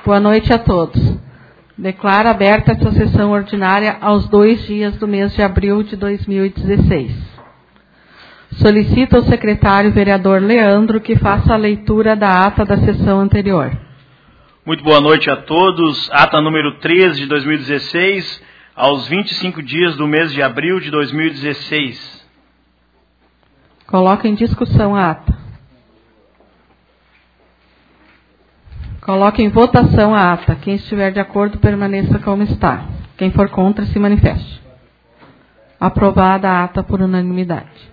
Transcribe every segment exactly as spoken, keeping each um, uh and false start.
Boa noite a todos. Declaro aberta essa sessão ordinária aos dois dias do mês de abril de dois mil e dezesseis. Solicito ao secretário vereador Leandro que faça a leitura da ata da sessão anterior. Muito boa noite a todos. Ata número treze de dois mil e dezesseis, aos vinte e cinco dias do mês de abril de dois mil e dezesseis. Coloco em discussão a ata. Coloco em votação a ata. Quem estiver de acordo, permaneça como está. Quem for contra, se manifeste. Aprovada a ata por unanimidade.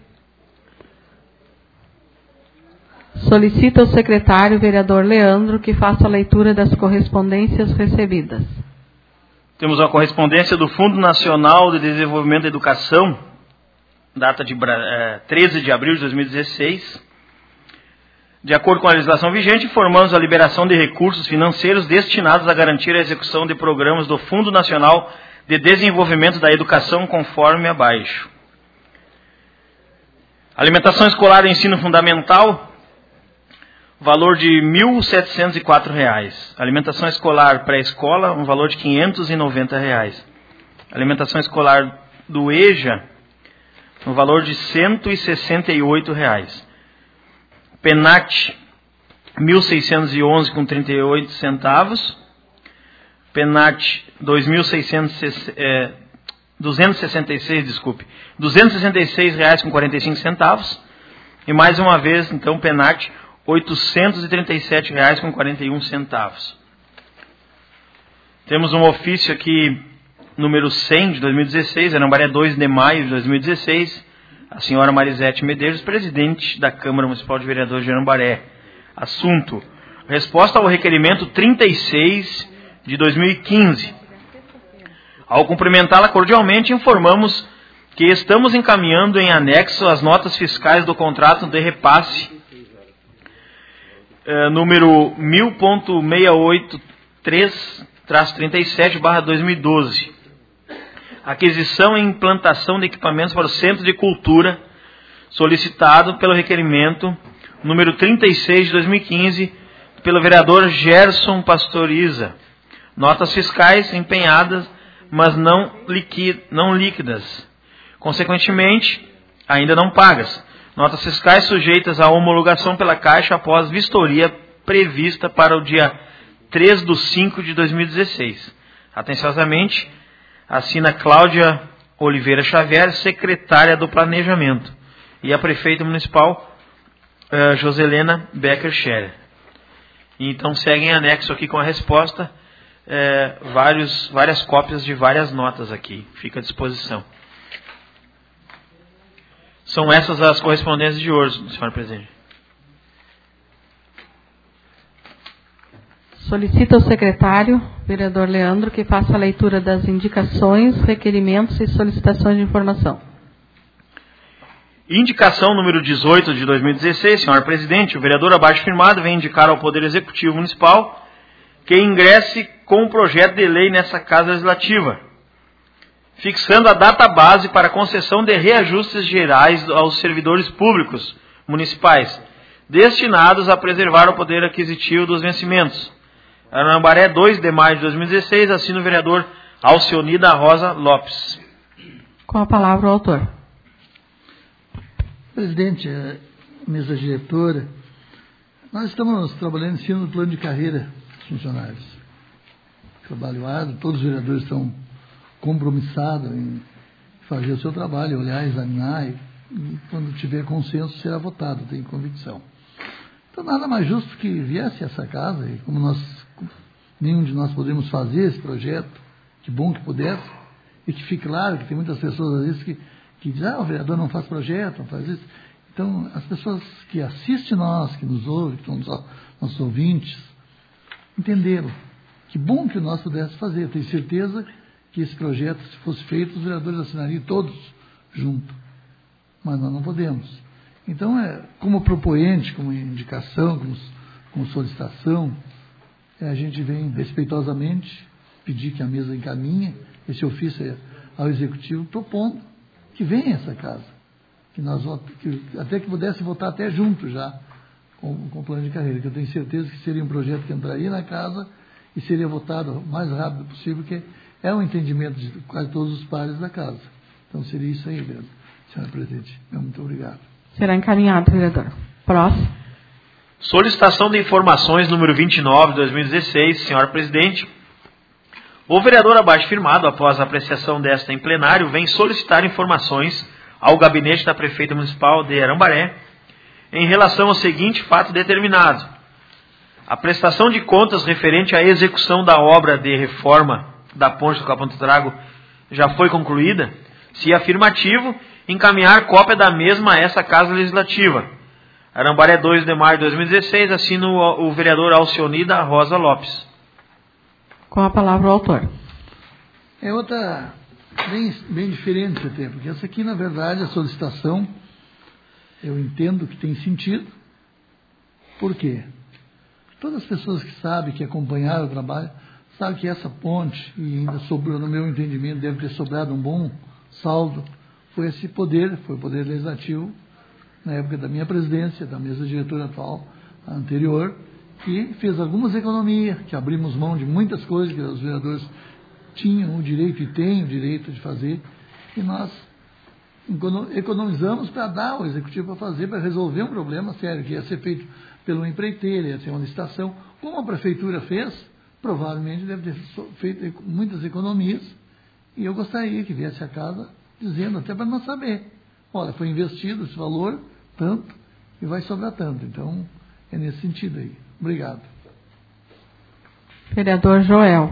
Solicito ao secretário vereador Leandro que faça a leitura das correspondências recebidas. Temos a correspondência do Fundo Nacional de Desenvolvimento da Educação, data de eh, treze de abril de dois mil e dezesseis. De acordo com a legislação vigente, informamos a liberação de recursos financeiros destinados a garantir a execução de programas do Fundo Nacional de Desenvolvimento da Educação, conforme abaixo. Alimentação escolar e ensino fundamental, valor de mil setecentos e quatro reais. Alimentação escolar pré-escola, um valor de quinhentos e noventa reais. Alimentação escolar do EJA, um valor de cento e sessenta e oito reais. PENAT, mil seiscentos e onze reais com trinta e oito centavos. PENAT, dois mil seiscentos, é, duzentos e sessenta e seis, desculpe, duzentos e sessenta e seis reais com quarenta e cinco centavos. E mais uma vez, então, PENAT, oitocentos e trinta e sete reais com quarenta e um centavos. Temos um ofício aqui, número cem de dois mil e dezesseis, Arambaré, dois de maio de dois mil e dezesseis, a senhora Marisete Medeiros, presidente da Câmara Municipal de Vereadores de Arambaré. Assunto: resposta ao requerimento trinta e seis de dois mil e quinze. Ao cumprimentá-la cordialmente, informamos que estamos encaminhando em anexo as notas fiscais do contrato de repasse Uh, número mil ponto seiscentos e oitenta e três traço trinta e sete barra dois mil e doze. Aquisição e implantação de equipamentos para o Centro de Cultura, solicitado pelo requerimento número trinta e seis de dois mil e quinze, pelo vereador Gerson Pastoriza. Notas fiscais empenhadas, mas não, liqui, não líquidas. Consequentemente, ainda não pagas. Notas fiscais sujeitas à homologação pela Caixa após vistoria prevista para o dia três de cinco de dois mil e dezesseis. Atenciosamente, assina Cláudia Oliveira Xavier, secretária do Planejamento, e a prefeita municipal, uh, Joselena Becker Scherer. Então, segue em anexo aqui com a resposta, uh, vários, várias cópias de várias notas aqui. Fica à disposição. São essas as correspondências de hoje, senhor presidente. Solicito ao secretário, vereador Leandro, que faça a leitura das indicações, requerimentos e solicitações de informação. Indicação número dezoito de dois mil e dezesseis, senhor presidente, o vereador abaixo firmado vem indicar ao Poder Executivo Municipal que ingresse com um projeto de lei nessa Casa Legislativa, fixando a data base para a concessão de reajustes gerais aos servidores públicos municipais, destinados a preservar o poder aquisitivo dos vencimentos. Arambaré, dois de maio de dois mil e dezesseis, assina o vereador Alcionida Rosa Lopes. Com a palavra o autor. Presidente, mesa diretora, nós estamos trabalhando em cima do plano de carreira dos funcionários. Trabalho árduo, todos os vereadores estão compromissado em fazer o seu trabalho, olhar, examinar e, e quando tiver consenso será votado, tenho convicção. Então nada mais justo que viesse essa casa e como nós, nenhum de nós podemos fazer esse projeto, que bom que pudesse, e que fique claro que tem muitas pessoas às vezes que, que dizem, ah, o vereador não faz projeto, não faz isso. Então as pessoas que assistem nós, que nos ouvem, que são os nossos ouvintes, entenderam que bom que nós pudéssemos fazer. Eu tenho certeza que esse projeto, se fosse feito, os vereadores assinariam todos juntos. Mas nós não podemos. Então, é, como propoente, como indicação, como, como solicitação, é, a gente vem respeitosamente pedir que a mesa encaminhe esse ofício ao Executivo, propondo que venha essa casa. Que nós, que, até que pudesse votar até junto já com, com o plano de carreira, que eu tenho certeza que seria um projeto que entraria na casa e seria votado o mais rápido possível, porque é um entendimento de quase todos os pares da casa. Então seria isso aí mesmo, senhora presidente. Muito obrigado. Será encaminhado, vereador. Próximo. Solicitação de informações número vinte e nove, dois mil e dezesseis, senhora presidente. O vereador abaixo firmado, após a apreciação desta em plenário, vem solicitar informações ao gabinete da prefeita municipal de Arambaré em relação ao seguinte fato determinado. A prestação de contas referente à execução da obra de reforma da ponte do Capão do Trago já foi concluída? Se afirmativo, encaminhar cópia da mesma a essa Casa Legislativa. Arambaré, dois de maio de dois mil e dezesseis, assina o, o vereador Alcionida Rosa Lopes. Com a palavra o autor. É outra bem, bem diferente até, porque essa aqui, na verdade, a solicitação, eu entendo que tem sentido. Por quê? Todas as pessoas que sabem, que acompanharam o trabalho, sabem que essa ponte, e ainda sobrou, no meu entendimento, deve ter sobrado um bom saldo, foi esse poder, foi o poder legislativo, na época da minha presidência, da mesa diretora atual, a anterior, que fez algumas economias, que abrimos mão de muitas coisas que os vereadores tinham o direito e têm o direito de fazer, e nós economizamos para dar ao executivo para fazer, para resolver um problema sério, que ia ser feito pelo empreiteiro, ia ser uma licitação. Como a prefeitura fez, provavelmente deve ter feito muitas economias, e eu gostaria que viesse a casa dizendo, até para nós saber, olha, foi investido esse valor, tanto, e vai sobrar tanto. Então, é nesse sentido aí. Obrigado. Vereador Joel.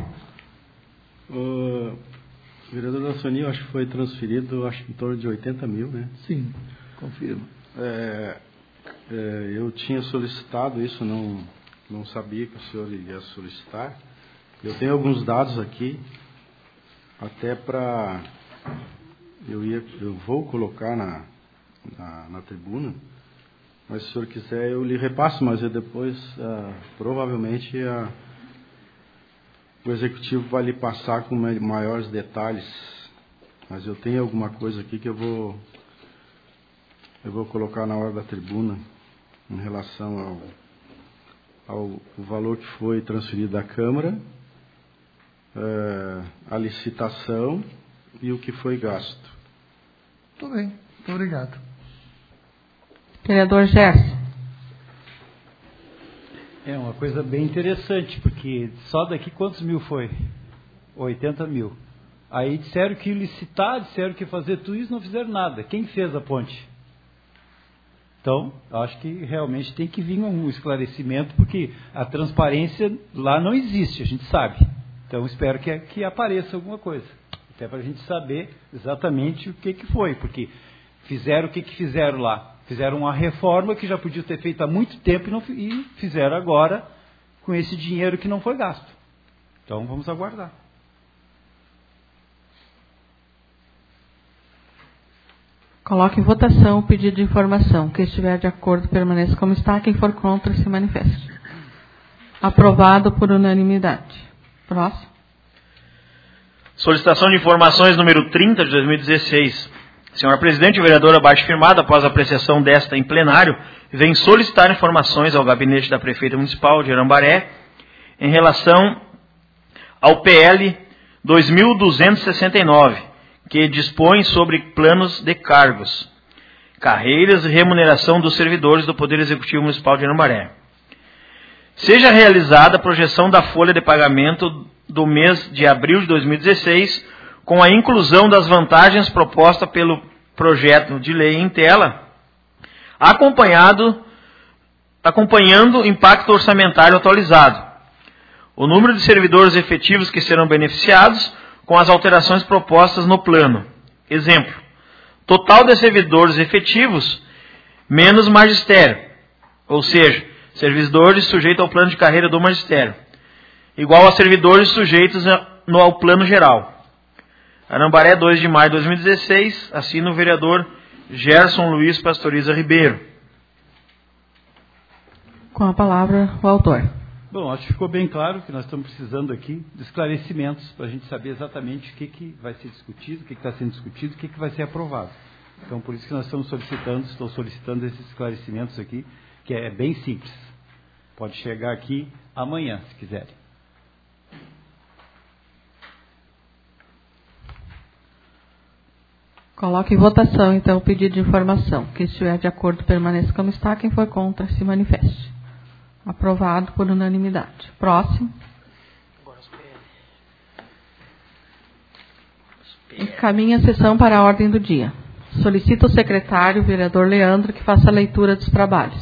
O vereador Alcioni, acho que foi transferido, acho que em torno de oitenta mil, né? Sim, confirmo. É, é, eu tinha solicitado isso, não, não sabia que o senhor iria solicitar. Eu tenho alguns dados aqui, até para... Eu, ia, eu vou colocar na, na, na tribuna, mas se o senhor quiser eu lhe repasso, mas eu depois, ah, provavelmente, a, o executivo vai lhe passar com maiores detalhes. Mas eu tenho alguma coisa aqui que eu vou, eu vou colocar na hora da tribuna, em relação ao, ao o valor que foi transferido da Câmara, ah, a licitação e o que foi gasto. Muito bem, muito obrigado. Vereador Gerson. É uma coisa bem interessante, porque só daqui quantos mil foi? oitenta mil. Aí disseram que licitar, disseram que fazer tudo isso, não fizeram nada. Quem fez a ponte? Então, acho que realmente tem que vir um esclarecimento, porque a transparência lá não existe, a gente sabe. Então, espero que, que apareça alguma coisa. Até para a gente saber exatamente o que, que foi, porque fizeram o que, que fizeram lá. Fizeram uma reforma que já podia ter feito há muito tempo e, não, e fizeram agora com esse dinheiro que não foi gasto. Então, vamos aguardar. Coloque em votação o pedido de informação. Quem estiver de acordo, permaneça como está. Quem for contra, se manifeste. Aprovado por unanimidade. Próximo. Solicitação de informações número trinta de dois mil e dezesseis. Senhora presidente, o vereador abaixo firmado, após a apreciação desta em plenário, vem solicitar informações ao gabinete da prefeita municipal de Arambaré em relação ao P L dois mil duzentos e sessenta e nove, que dispõe sobre planos de cargos, carreiras e remuneração dos servidores do Poder Executivo Municipal de Arambaré. Seja realizada a projeção da folha de pagamento do mês de abril de dois mil e dezesseis, com a inclusão das vantagens propostas pelo projeto de lei em tela, acompanhado, acompanhando o impacto orçamentário atualizado, o número de servidores efetivos que serão beneficiados com as alterações propostas no plano. Exemplo, total de servidores efetivos menos magistério, ou seja, servidores sujeitos ao plano de carreira do magistério, igual a servidores sujeitos no, ao plano geral. Arambaré, dois de maio de dois mil e dezesseis, assina o vereador Gerson Luiz Pastoriza Ribeiro. Com a palavra, o autor. Bom, acho que ficou bem claro que nós estamos precisando aqui de esclarecimentos para a gente saber exatamente o que, que vai ser discutido, o que, que está sendo discutido, o que, que vai ser aprovado. Então, por isso que nós estamos solicitando, estou solicitando esses esclarecimentos aqui, que é bem simples. Pode chegar aqui amanhã, se quiserem. Coloque em votação, então, o pedido de informação. Quem estiver de acordo, permaneça como está. Quem for contra, se manifeste. Aprovado por unanimidade. Próximo. Encaminha a sessão para a ordem do dia. Solicita o secretário, o vereador Leandro, que faça a leitura dos trabalhos.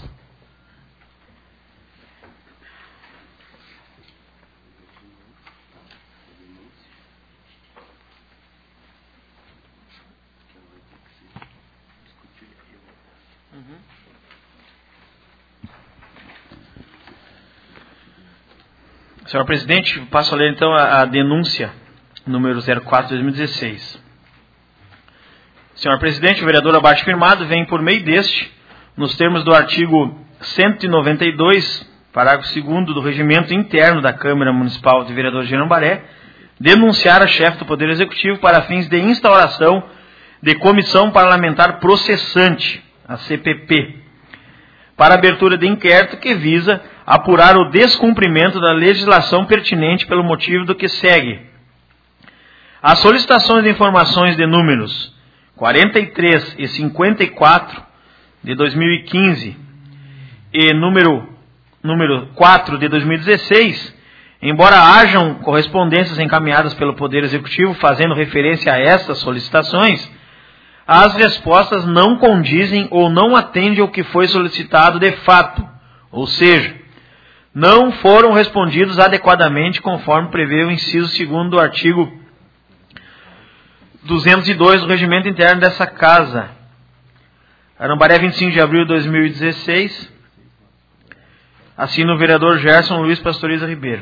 Senhor presidente, passo a ler então a, a denúncia número zero quatro de dois mil e dezesseis. Senhor presidente, o vereador abaixo firmado vem por meio deste, nos termos do artigo cento e noventa e dois, parágrafo segundo do regimento interno da Câmara Municipal de Vereadores de Arambaré, denunciar a chefe do Poder Executivo para fins de instauração de Comissão Parlamentar Processante, a C P P, para abertura de inquérito que visa apurar o descumprimento da legislação pertinente pelo motivo do que segue. As solicitações de informações de números quarenta e três e cinquenta e quatro de dois mil e quinze e número, número quatro de dois mil e dezesseis, embora hajam correspondências encaminhadas pelo Poder Executivo fazendo referência a estas solicitações, as respostas não condizem ou não atendem ao que foi solicitado de fato, ou seja, não foram respondidos adequadamente conforme prevê o inciso segundo do artigo duzentos e dois do regimento interno dessa casa. Arambaré, vinte e cinco de abril de dois mil e dezesseis. Assina o vereador Gerson Luiz Pastoriza Ribeiro.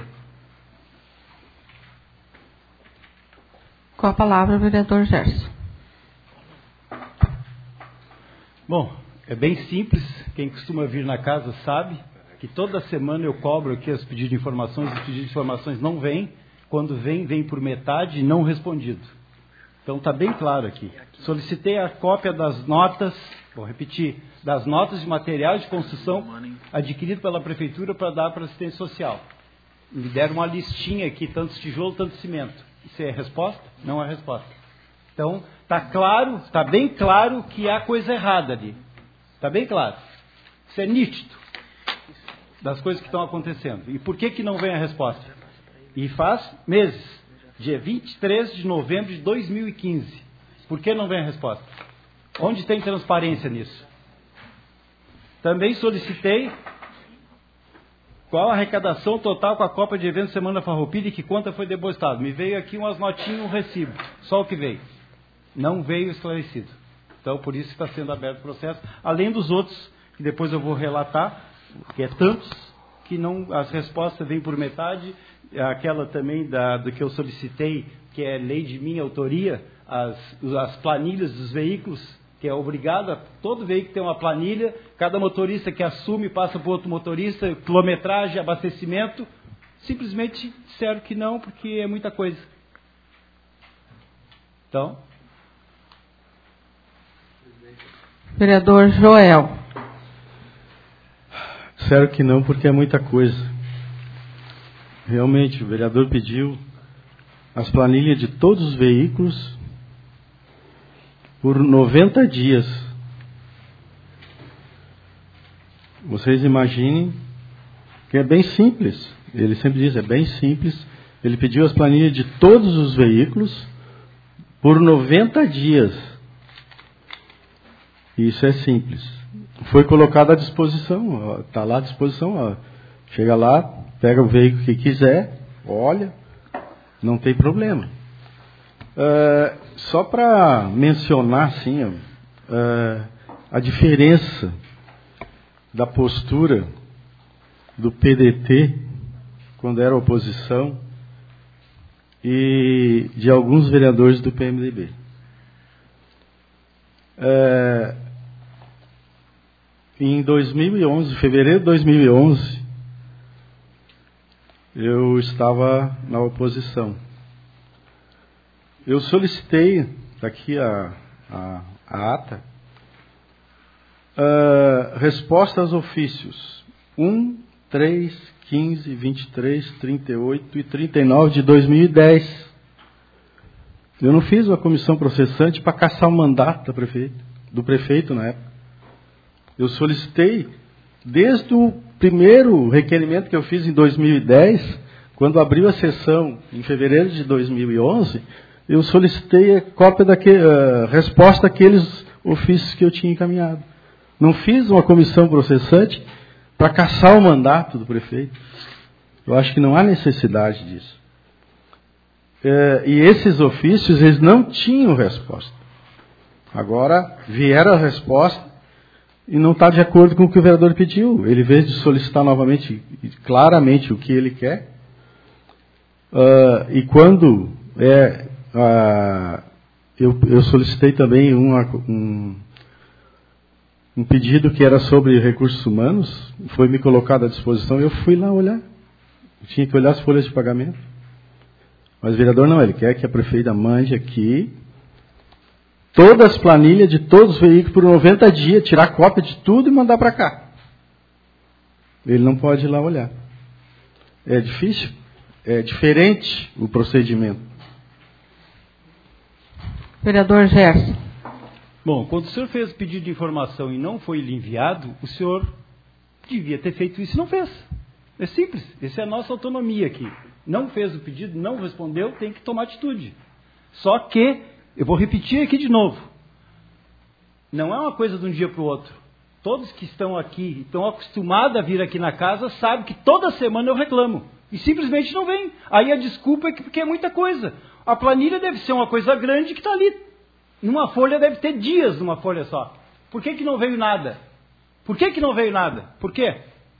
Com a palavra, o vereador Gerson. Bom, é bem simples. Quem costuma vir na casa sabe que toda semana eu cobro aqui os pedidos de informações. Os pedidos de informações não vêm. Quando vem, vem por metade e não respondido. Então está bem claro aqui. Solicitei a cópia das notas, vou repetir, das notas de material de construção adquirido pela Prefeitura para dar para assistência social. Me deram uma listinha aqui, tanto tijolo, tanto cimento. Isso é resposta? Não é resposta. Então, está claro, está bem claro que há coisa errada ali. Está bem claro. Isso é nítido das coisas que estão acontecendo. E por que que não vem a resposta? E faz meses. Dia vinte e três de novembro de dois mil e quinze. Por que não vem a resposta? Onde tem transparência nisso? Também solicitei qual a arrecadação total com a Copa de Eventos Semana Farroupilha e que conta foi depositado. Me veio aqui umas notinhas, um recibo. Só o que veio. Não veio esclarecido. Então, por isso está sendo aberto o processo. Além dos outros, que depois eu vou relatar, que é tantos, que não, as respostas vêm por metade. Aquela também da, do que eu solicitei, que é lei de minha autoria, as, as planilhas dos veículos, que é obrigada, todo veículo tem uma planilha, cada motorista que assume passa para outro motorista, quilometragem, abastecimento, simplesmente disseram que não, porque é muita coisa. Então... Vereador Joel. Disseram que não, porque é muita coisa. Realmente, o vereador pediu as planilhas de todos os veículos por noventa dias. Vocês imaginem que é bem simples. Ele sempre diz, é bem simples. Ele pediu as planilhas de todos os veículos por noventa dias. Isso é simples. Foi colocado à disposição. Está lá à disposição. Ó. Chega lá, pega o veículo que quiser, olha, não tem problema. Uh, só para mencionar assim, ó, uh, a diferença da postura do P D T, quando era oposição, e de alguns vereadores do P M D B. Uh, em dois mil e onze, fevereiro de dois mil e onze, eu estava na oposição. Eu solicitei, está aqui a, a, a ata, uh, resposta aos ofícios um, três, quinze, vinte e três, trinta e oito e trinta e nove de dois mil e dez. Eu não fiz uma comissão processante para caçar o mandato do prefeito, do prefeito na época. Eu solicitei, desde o primeiro requerimento que eu fiz em dois mil e dez, quando abriu a sessão em fevereiro de dois mil e onze, eu solicitei a cópia daquele, a resposta àqueles ofícios que eu tinha encaminhado. Não fiz uma comissão processante para caçar o mandato do prefeito. Eu acho que não há necessidade disso. É, e esses ofícios, eles não tinham resposta. Agora, vieram a resposta e não está de acordo com o que o vereador pediu. Ele, em vez de solicitar novamente, claramente, o que ele quer, uh, e quando é, uh, eu, eu solicitei também uma, um, um pedido que era sobre recursos humanos, foi me colocado à disposição, eu fui lá olhar. Eu tinha que olhar as folhas de pagamento. Mas o vereador não, ele quer que a prefeita mande aqui todas as planilhas de todos os veículos por noventa dias, tirar cópia de tudo e mandar para cá. Ele não pode ir lá olhar. É difícil, é diferente o procedimento. Vereador Gerson. Bom, quando o senhor fez o pedido de informação e não foi lhe enviado, o senhor devia ter feito isso e não fez. É simples, essa é a nossa autonomia aqui. Não fez o pedido, não respondeu, tem que tomar atitude. Só que, eu vou repetir aqui de novo, não é uma coisa de um dia para o outro. Todos que estão aqui, estão acostumados a vir aqui na casa, sabem que toda semana eu reclamo. E simplesmente não vem. Aí a desculpa é que porque é muita coisa. A planilha deve ser uma coisa grande que está ali. Numa folha deve ter dias numa folha só. Por que que não veio nada? Por que que não veio nada? Por quê?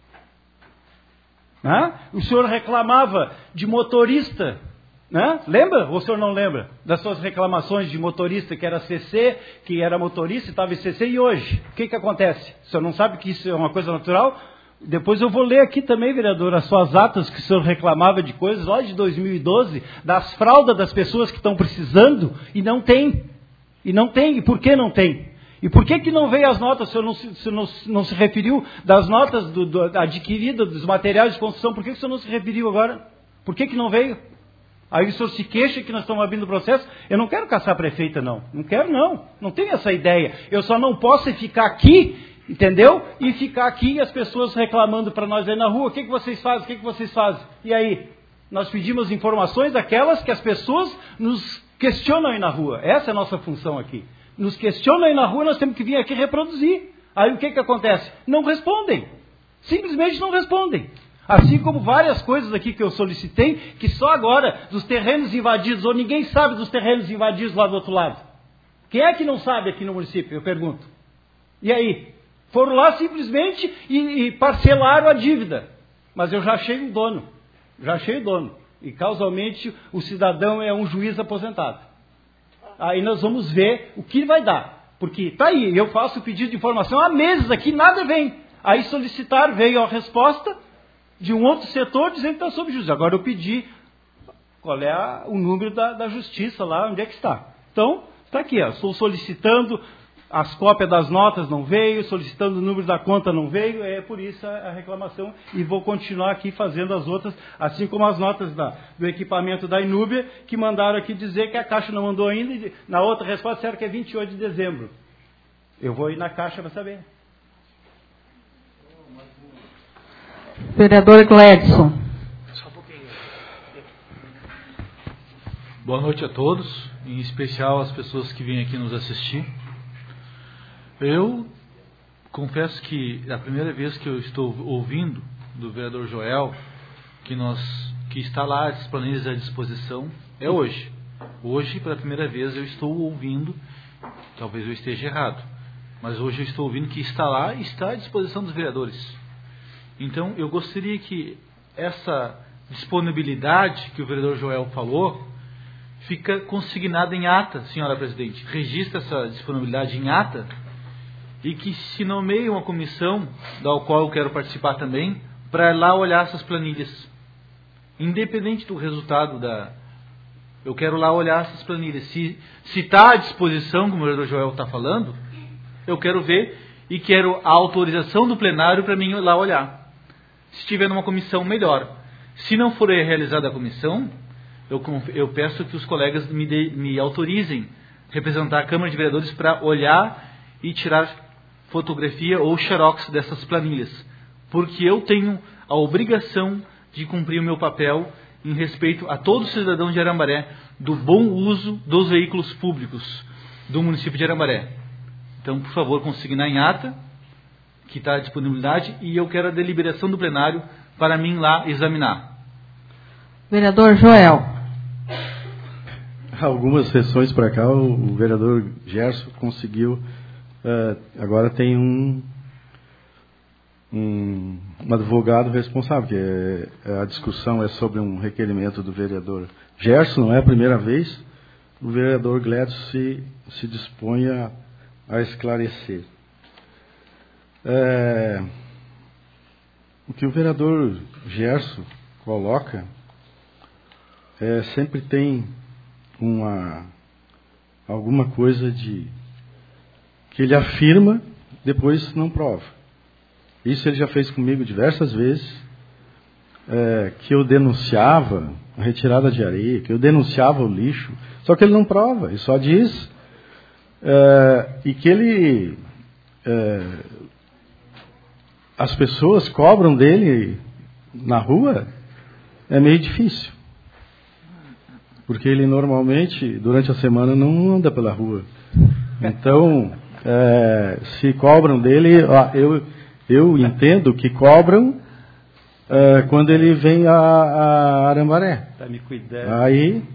Né? O senhor reclamava de motorista, né? Lembra? Ou o senhor não lembra das suas reclamações de motorista, que era C C, que era motorista e estava em C C, e hoje? O que que acontece? O senhor não sabe que isso é uma coisa natural? Depois eu vou ler aqui também, vereador, as suas atas que o senhor reclamava de coisas lá de dois mil e doze, das fraldas das pessoas que estão precisando e não tem. E não tem. E por que não tem? E por que que não veio as notas, o senhor não se, o senhor não, não se referiu das notas do, do, adquiridas, dos materiais de construção, por que que o senhor não se referiu agora? Por que que não veio? Aí o senhor se queixa que nós estamos abrindo o processo. Eu não quero caçar a prefeita, não. Não quero, não. Não tenho essa ideia. Eu só não posso ficar aqui, entendeu? E ficar aqui e as pessoas reclamando para nós aí na rua. O que que vocês fazem? O que que vocês fazem? E aí? Nós pedimos informações daquelas que as pessoas nos questionam aí na rua. Essa é a nossa função aqui. Nos questionam aí na rua, nós temos que vir aqui reproduzir. Aí o que que acontece? Não respondem. Simplesmente não respondem. Assim como várias coisas aqui que eu solicitei, que só agora, dos terrenos invadidos, ou ninguém sabe dos terrenos invadidos lá do outro lado. Quem é que não sabe aqui no município? Eu pergunto. E aí? Foram lá simplesmente e, e parcelaram a dívida. Mas eu já achei o dono. Já achei o dono. E causalmente o cidadão é um juiz aposentado. Aí nós vamos ver o que vai dar. Porque está aí, eu faço o pedido de informação há meses aqui, nada vem. Aí solicitar, veio a resposta de um outro setor dizendo que está sob juízo. Agora eu pedi qual é a, o número da, da justiça lá, onde é que está. Então, está aqui, ó, estou solicitando, as cópias das notas não veio, solicitando o número da conta não veio, é por isso a, a reclamação, e vou continuar aqui fazendo as outras, assim como as notas da, do equipamento da Inúbia, que mandaram aqui dizer que a Caixa não mandou ainda, e na outra resposta disseram que é vinte e oito de dezembro. Eu vou ir na Caixa para saber. Vereador Gledson. Boa noite a todos, em especial as pessoas que vêm aqui nos assistir. Eu confesso que é a primeira vez que eu estou ouvindo do vereador Joel que, nós, que está lá as planilhas à disposição é hoje. Hoje, pela primeira vez, eu estou ouvindo, talvez eu esteja errado, mas hoje eu estou ouvindo que está lá e está à disposição dos vereadores. Então, eu gostaria que essa disponibilidade que o vereador Joel falou fica consignada em ata, senhora presidente. Registra essa disponibilidade em ata e que se nomeie uma comissão, da qual eu quero participar também, para ir lá olhar essas planilhas. Independente do resultado da... Eu quero lá olhar essas planilhas. Se está à disposição, como o vereador Joel está falando, eu quero ver e quero a autorização do plenário para mim ir lá olhar. Se estiver numa comissão, melhor. Se não for realizada a comissão, eu, eu peço que os colegas me, de, me autorizem representar a Câmara de Vereadores para olhar e tirar fotografia ou xerox dessas planilhas, porque eu tenho a obrigação de cumprir o meu papel em respeito a todo cidadão de Arambaré, do bom uso dos veículos públicos do município de Arambaré. Então, por favor, consignar em ata, que está à disponibilidade, e eu quero a deliberação do plenário para mim lá examinar. Vereador Joel. Algumas sessões para cá, o, o vereador Gerson conseguiu, uh, agora tem um, um, um advogado responsável, que é, a discussão é sobre um requerimento do vereador Gerson, não é a primeira vez, o vereador Gledson se, se dispõe a, a esclarecer. É, o que o vereador Gerson coloca é, sempre tem uma, alguma coisa de que ele afirma, depois não prova. Isso ele já fez comigo diversas vezes, é, que eu denunciava a retirada de areia, que eu denunciava o lixo, só que ele não prova, ele só diz, é, e que ele... É, as pessoas cobram dele na rua, é meio difícil. Porque ele normalmente, durante a semana, não anda pela rua. Então, é, se cobram dele, eu, eu entendo que cobram é, quando ele vem a, a Arambaré. Tá me cuidando. Aí,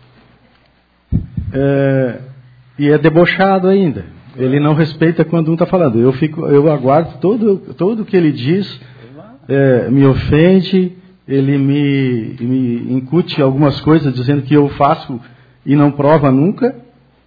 é, e é debochado ainda. Ele não respeita quando um está falando. Eu, fico, eu aguardo todo, tudo que ele diz, é, me ofende, ele me, me incute algumas coisas dizendo que eu faço e não prova nunca,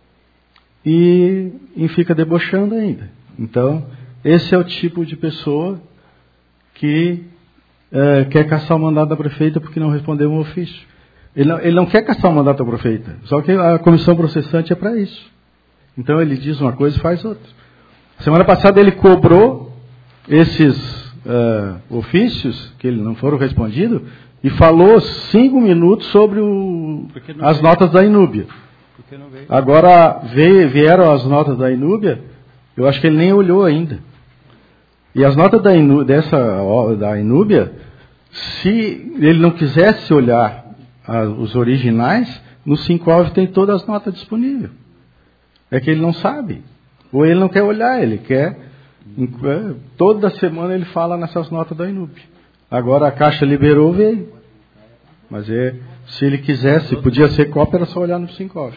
e, e fica debochando ainda. Então, esse é o tipo de pessoa que é, quer caçar o mandato da prefeita porque não respondeu um ofício. Ele não, ele não quer caçar o mandato da prefeita, só que a comissão processante é para isso. Então ele diz uma coisa e faz outra. Semana passada ele cobrou esses uh, ofícios, que ele não foram respondidos, e falou cinco minutos sobre o, as veio? notas da Inúbia. Agora veio, vieram as notas da Inúbia, eu acho que ele nem olhou ainda. E as notas da Inúbia, dessa, da Inúbia, se ele não quisesse olhar a, os originais, no Sincov tem todas as notas disponíveis. É que ele não sabe. Ou ele não quer olhar, ele quer... Toda semana ele fala nessas notas da Inúbia. Agora a Caixa liberou, veio. Mas é, se ele quisesse, podia ser cópia, era só olhar no Sincov.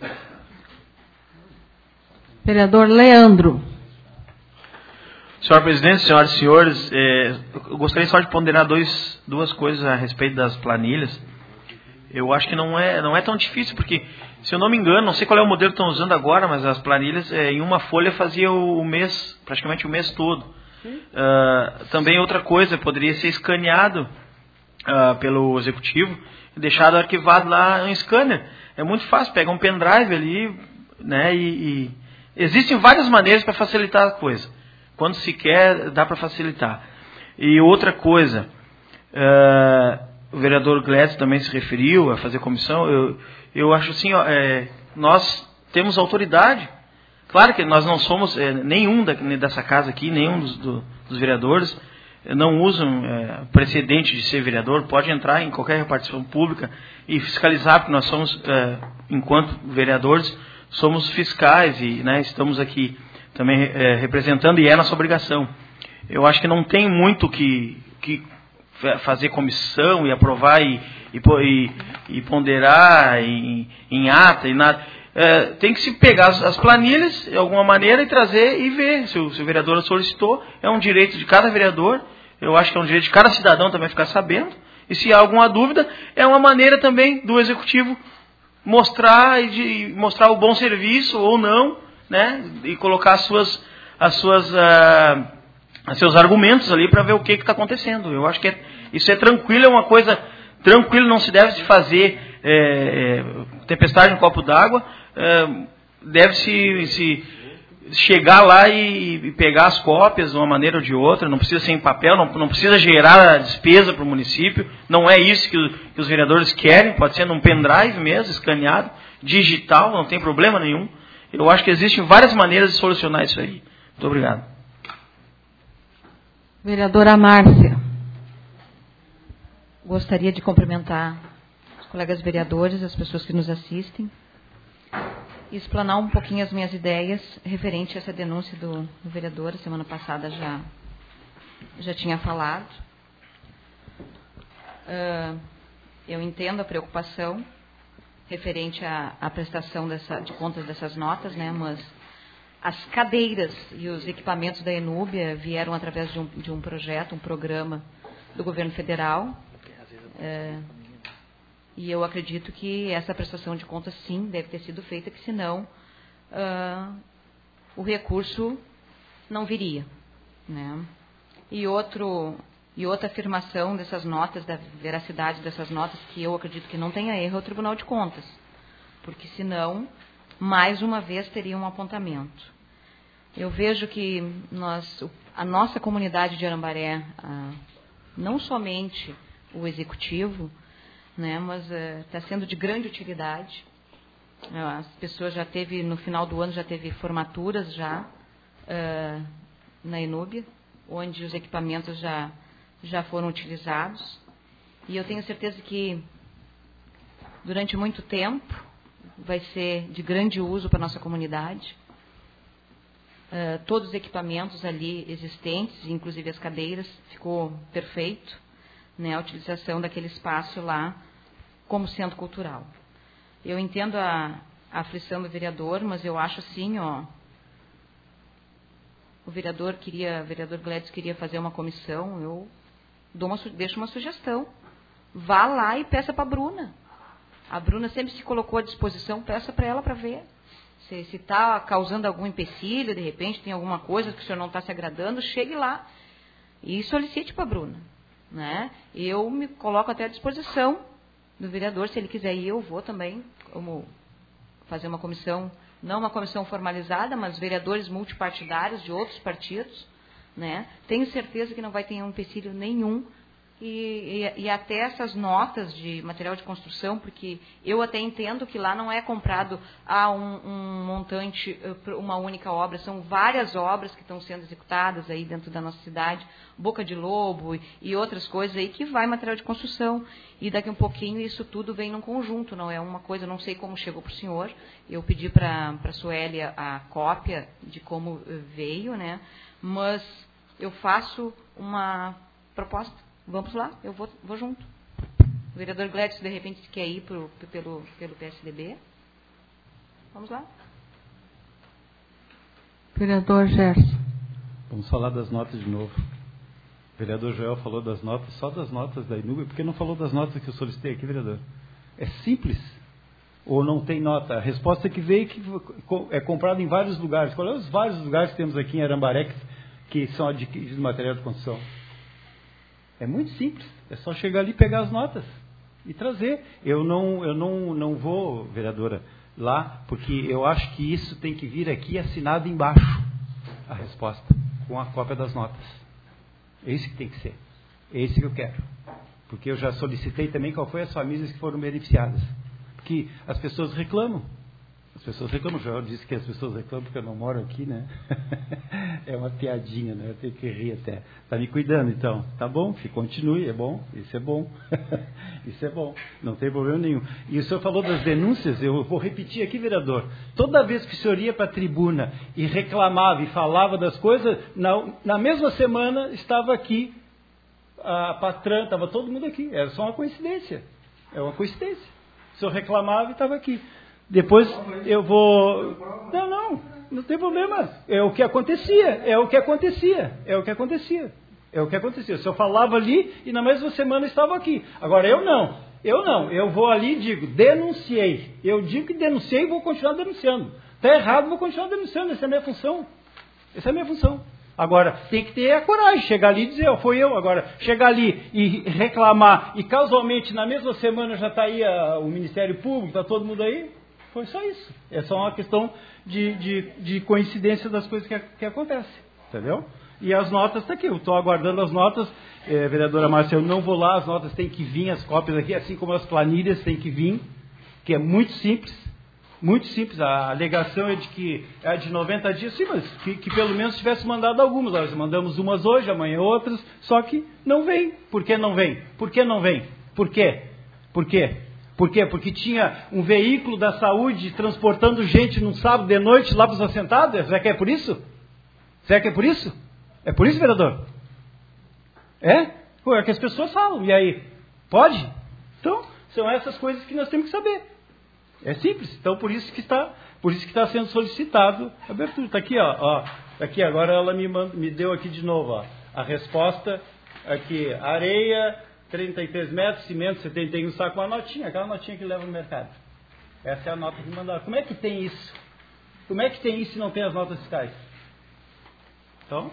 Vereador Leandro. Senhor presidente, senhoras e senhores, é, eu gostaria só de ponderar dois, duas coisas a respeito das planilhas. Eu acho que não é, não é tão difícil, porque, se eu não me engano, não sei qual é o modelo que estão usando agora, mas as planilhas, é, em uma folha fazia o, o mês, praticamente o mês todo. Uh, também outra coisa, poderia ser escaneado uh, pelo executivo e deixado arquivado lá em scanner. É muito fácil, pega um pendrive ali, né, e, e existem várias maneiras para facilitar a coisa. Quando se quer, dá para facilitar. E outra coisa... Uh, o vereador Gledson também se referiu a fazer comissão. Eu, eu acho assim, ó, é, nós temos autoridade. Claro que nós não somos, é, nenhum da, dessa casa aqui, nenhum dos, do, dos vereadores, não usam é, precedente de ser vereador, pode entrar em qualquer repartição pública e fiscalizar, porque nós somos, é, enquanto vereadores, somos fiscais e, né, estamos aqui também é, representando, e é nossa obrigação. Eu acho que não tem muito que... que fazer comissão e aprovar e, e, e ponderar em, em ata e nada. É, tem que se pegar as, as planilhas de alguma maneira e trazer e ver se o, se o vereador solicitou. É um direito de cada vereador, eu acho que é um direito de cada cidadão também ficar sabendo. E se há alguma dúvida, é uma maneira também do executivo mostrar, e de, mostrar o bom serviço ou não, né, e colocar as suas, as suas uh, seus argumentos ali para ver o que está acontecendo. Eu acho que é, isso é tranquilo, é uma coisa tranquila, não se deve se fazer é, é, tempestade no copo d'água, é, deve se, se chegar lá e, e pegar as cópias de uma maneira ou de outra, não precisa ser em papel, não, não precisa gerar despesa para o município, não é isso que, o, que os vereadores querem, pode ser num pendrive mesmo, escaneado, digital, não tem problema nenhum. Eu acho que existem várias maneiras de solucionar isso aí. Muito obrigado. Vereadora Márcia. Gostaria de cumprimentar os colegas vereadores, as pessoas que nos assistem, e explanar um pouquinho as minhas ideias referente a essa denúncia do, do vereador. Semana passada já, já tinha falado. Uh, eu entendo a preocupação referente à, à prestação dessa, de contas dessas notas, né, mas as cadeiras e os equipamentos da Enúbia vieram através de um, de um projeto, um programa do governo federal. Uh, E eu acredito que essa prestação de contas, sim, deve ter sido feita, que senão uh, o recurso não viria. Né? E, outro, e outra afirmação dessas notas, da veracidade dessas notas, que eu acredito que não tenha erro, é o Tribunal de Contas. Porque senão, mais uma vez, teria um apontamento. Eu vejo que nós, a nossa comunidade de Arambaré, uh, não somente o executivo, né, mas está uh, sendo de grande utilidade. Uh, as pessoas já teve, no final do ano, já teve formaturas já uh, na Enúbia, onde os equipamentos já, já foram utilizados. E eu tenho certeza que, durante muito tempo, vai ser de grande uso para a nossa comunidade. Uh, todos os equipamentos ali existentes, inclusive as cadeiras, ficou perfeito. Né, a utilização daquele espaço lá como centro cultural. Eu entendo a, a aflição do vereador, mas eu acho assim, ó, o vereador queria, o vereador Gladys queria fazer uma comissão, eu dou uma, deixo uma sugestão. Vá lá e peça para a Bruna. A Bruna sempre se colocou à disposição, peça para ela para ver. Se está causando algum empecilho, de repente tem alguma coisa que o senhor não está se agradando, chegue lá e solicite para a Bruna. Né? Eu me coloco até à disposição do vereador, se ele quiser ir, eu vou também, como fazer uma comissão, não uma comissão formalizada, mas vereadores multipartidários de outros partidos. Né? Tenho certeza que não vai ter um empecilho nenhum. E, e, e até essas notas de material de construção, porque eu até entendo que lá não é comprado a um, um montante, uma única obra, são várias obras que estão sendo executadas aí dentro da nossa cidade, Boca de Lobo e, e outras coisas aí que vai material de construção. E daqui um pouquinho isso tudo vem num conjunto, não é uma coisa, não sei como chegou para o senhor, eu pedi para a Suélia a cópia de como veio, né? Mas eu faço uma proposta. Vamos lá, eu vou, vou junto. O vereador Gladys, de repente, quer ir pro, pelo, pelo P S D B. Vamos lá. Vereador Gerson. Vamos falar das notas de novo. O vereador Joel falou das notas, só das notas da Enúbia, por que não falou das notas que eu solicitei aqui, vereador? É simples. Ou não tem nota? A resposta que veio que é comprado em vários lugares. Qual é os vários lugares que temos aqui em Arambaré que, que são adquiridos material de construção? É muito simples, é só chegar ali, pegar as notas e trazer. Eu não, eu não, não vou, vereadora, lá, porque eu acho que isso tem que vir aqui assinado embaixo, a resposta, com a cópia das notas. É isso que tem que ser. É isso que eu quero. Porque eu já solicitei também qual foi as famílias que foram beneficiadas. Porque as pessoas reclamam. As pessoas reclamam, o Joel disse que as pessoas reclamam porque eu não moro aqui, né? É uma piadinha, né? Eu tenho que rir até. Está me cuidando, então. Tá bom, que continue, é bom, isso é bom. Isso é bom, não tem problema nenhum. E o senhor falou das denúncias, eu vou repetir aqui, vereador. Toda vez que o senhor ia para a tribuna e reclamava e falava das coisas, na, na mesma semana estava aqui a patrã, estava todo mundo aqui. Era só uma coincidência. É uma coincidência. O senhor reclamava e estava aqui. Depois eu vou... Não, não, não tem problema. É o que acontecia, é o que acontecia, é o que acontecia. É o que acontecia. O senhor falava ali e na mesma semana estava aqui. Agora eu não, eu não. Eu vou ali e digo, denunciei. Eu digo que denunciei e vou continuar denunciando. Está errado, vou continuar denunciando. Essa é a minha função. Essa é a minha função. Agora, tem que ter a coragem, chegar ali e dizer, oh, foi eu. Agora, chegar ali e reclamar, e casualmente na mesma semana já está aí a, o Ministério Público, está todo mundo aí. Foi só isso. É só uma questão de, de, de coincidência das coisas que, que acontecem. Entendeu? E as notas estão aqui. Eu estou aguardando as notas. É, vereadora Márcia, eu não vou lá. As notas têm que vir, as cópias aqui, assim como as planilhas têm que vir, que é muito simples. Muito simples. A alegação é de que é de noventa dias. Sim, mas que, que pelo menos tivesse mandado algumas. Nós mandamos umas hoje, amanhã outras. Só que não vem. Por que não vem? Por que não vem? Por quê? Por quê? Por quê? Porque tinha um veículo da saúde transportando gente num sábado de noite lá para os assentados? Será que é por isso? Será que é por isso? É por isso, vereador? É? Pô, é que as pessoas falam. E aí? Pode? Então, são essas coisas que nós temos que saber. É simples. Então, por isso que está, por isso que está sendo solicitado a abertura. Está aqui, ó. ó tá aqui, agora ela me, manda, me deu aqui de novo, ó. A resposta aqui. Areia, trinta e três metros, cimento, setenta e um saco, uma notinha. Aquela notinha que leva no mercado. Essa é a nota que mandaram. Como é que tem isso? Como é que tem isso se não tem as notas fiscais? Então,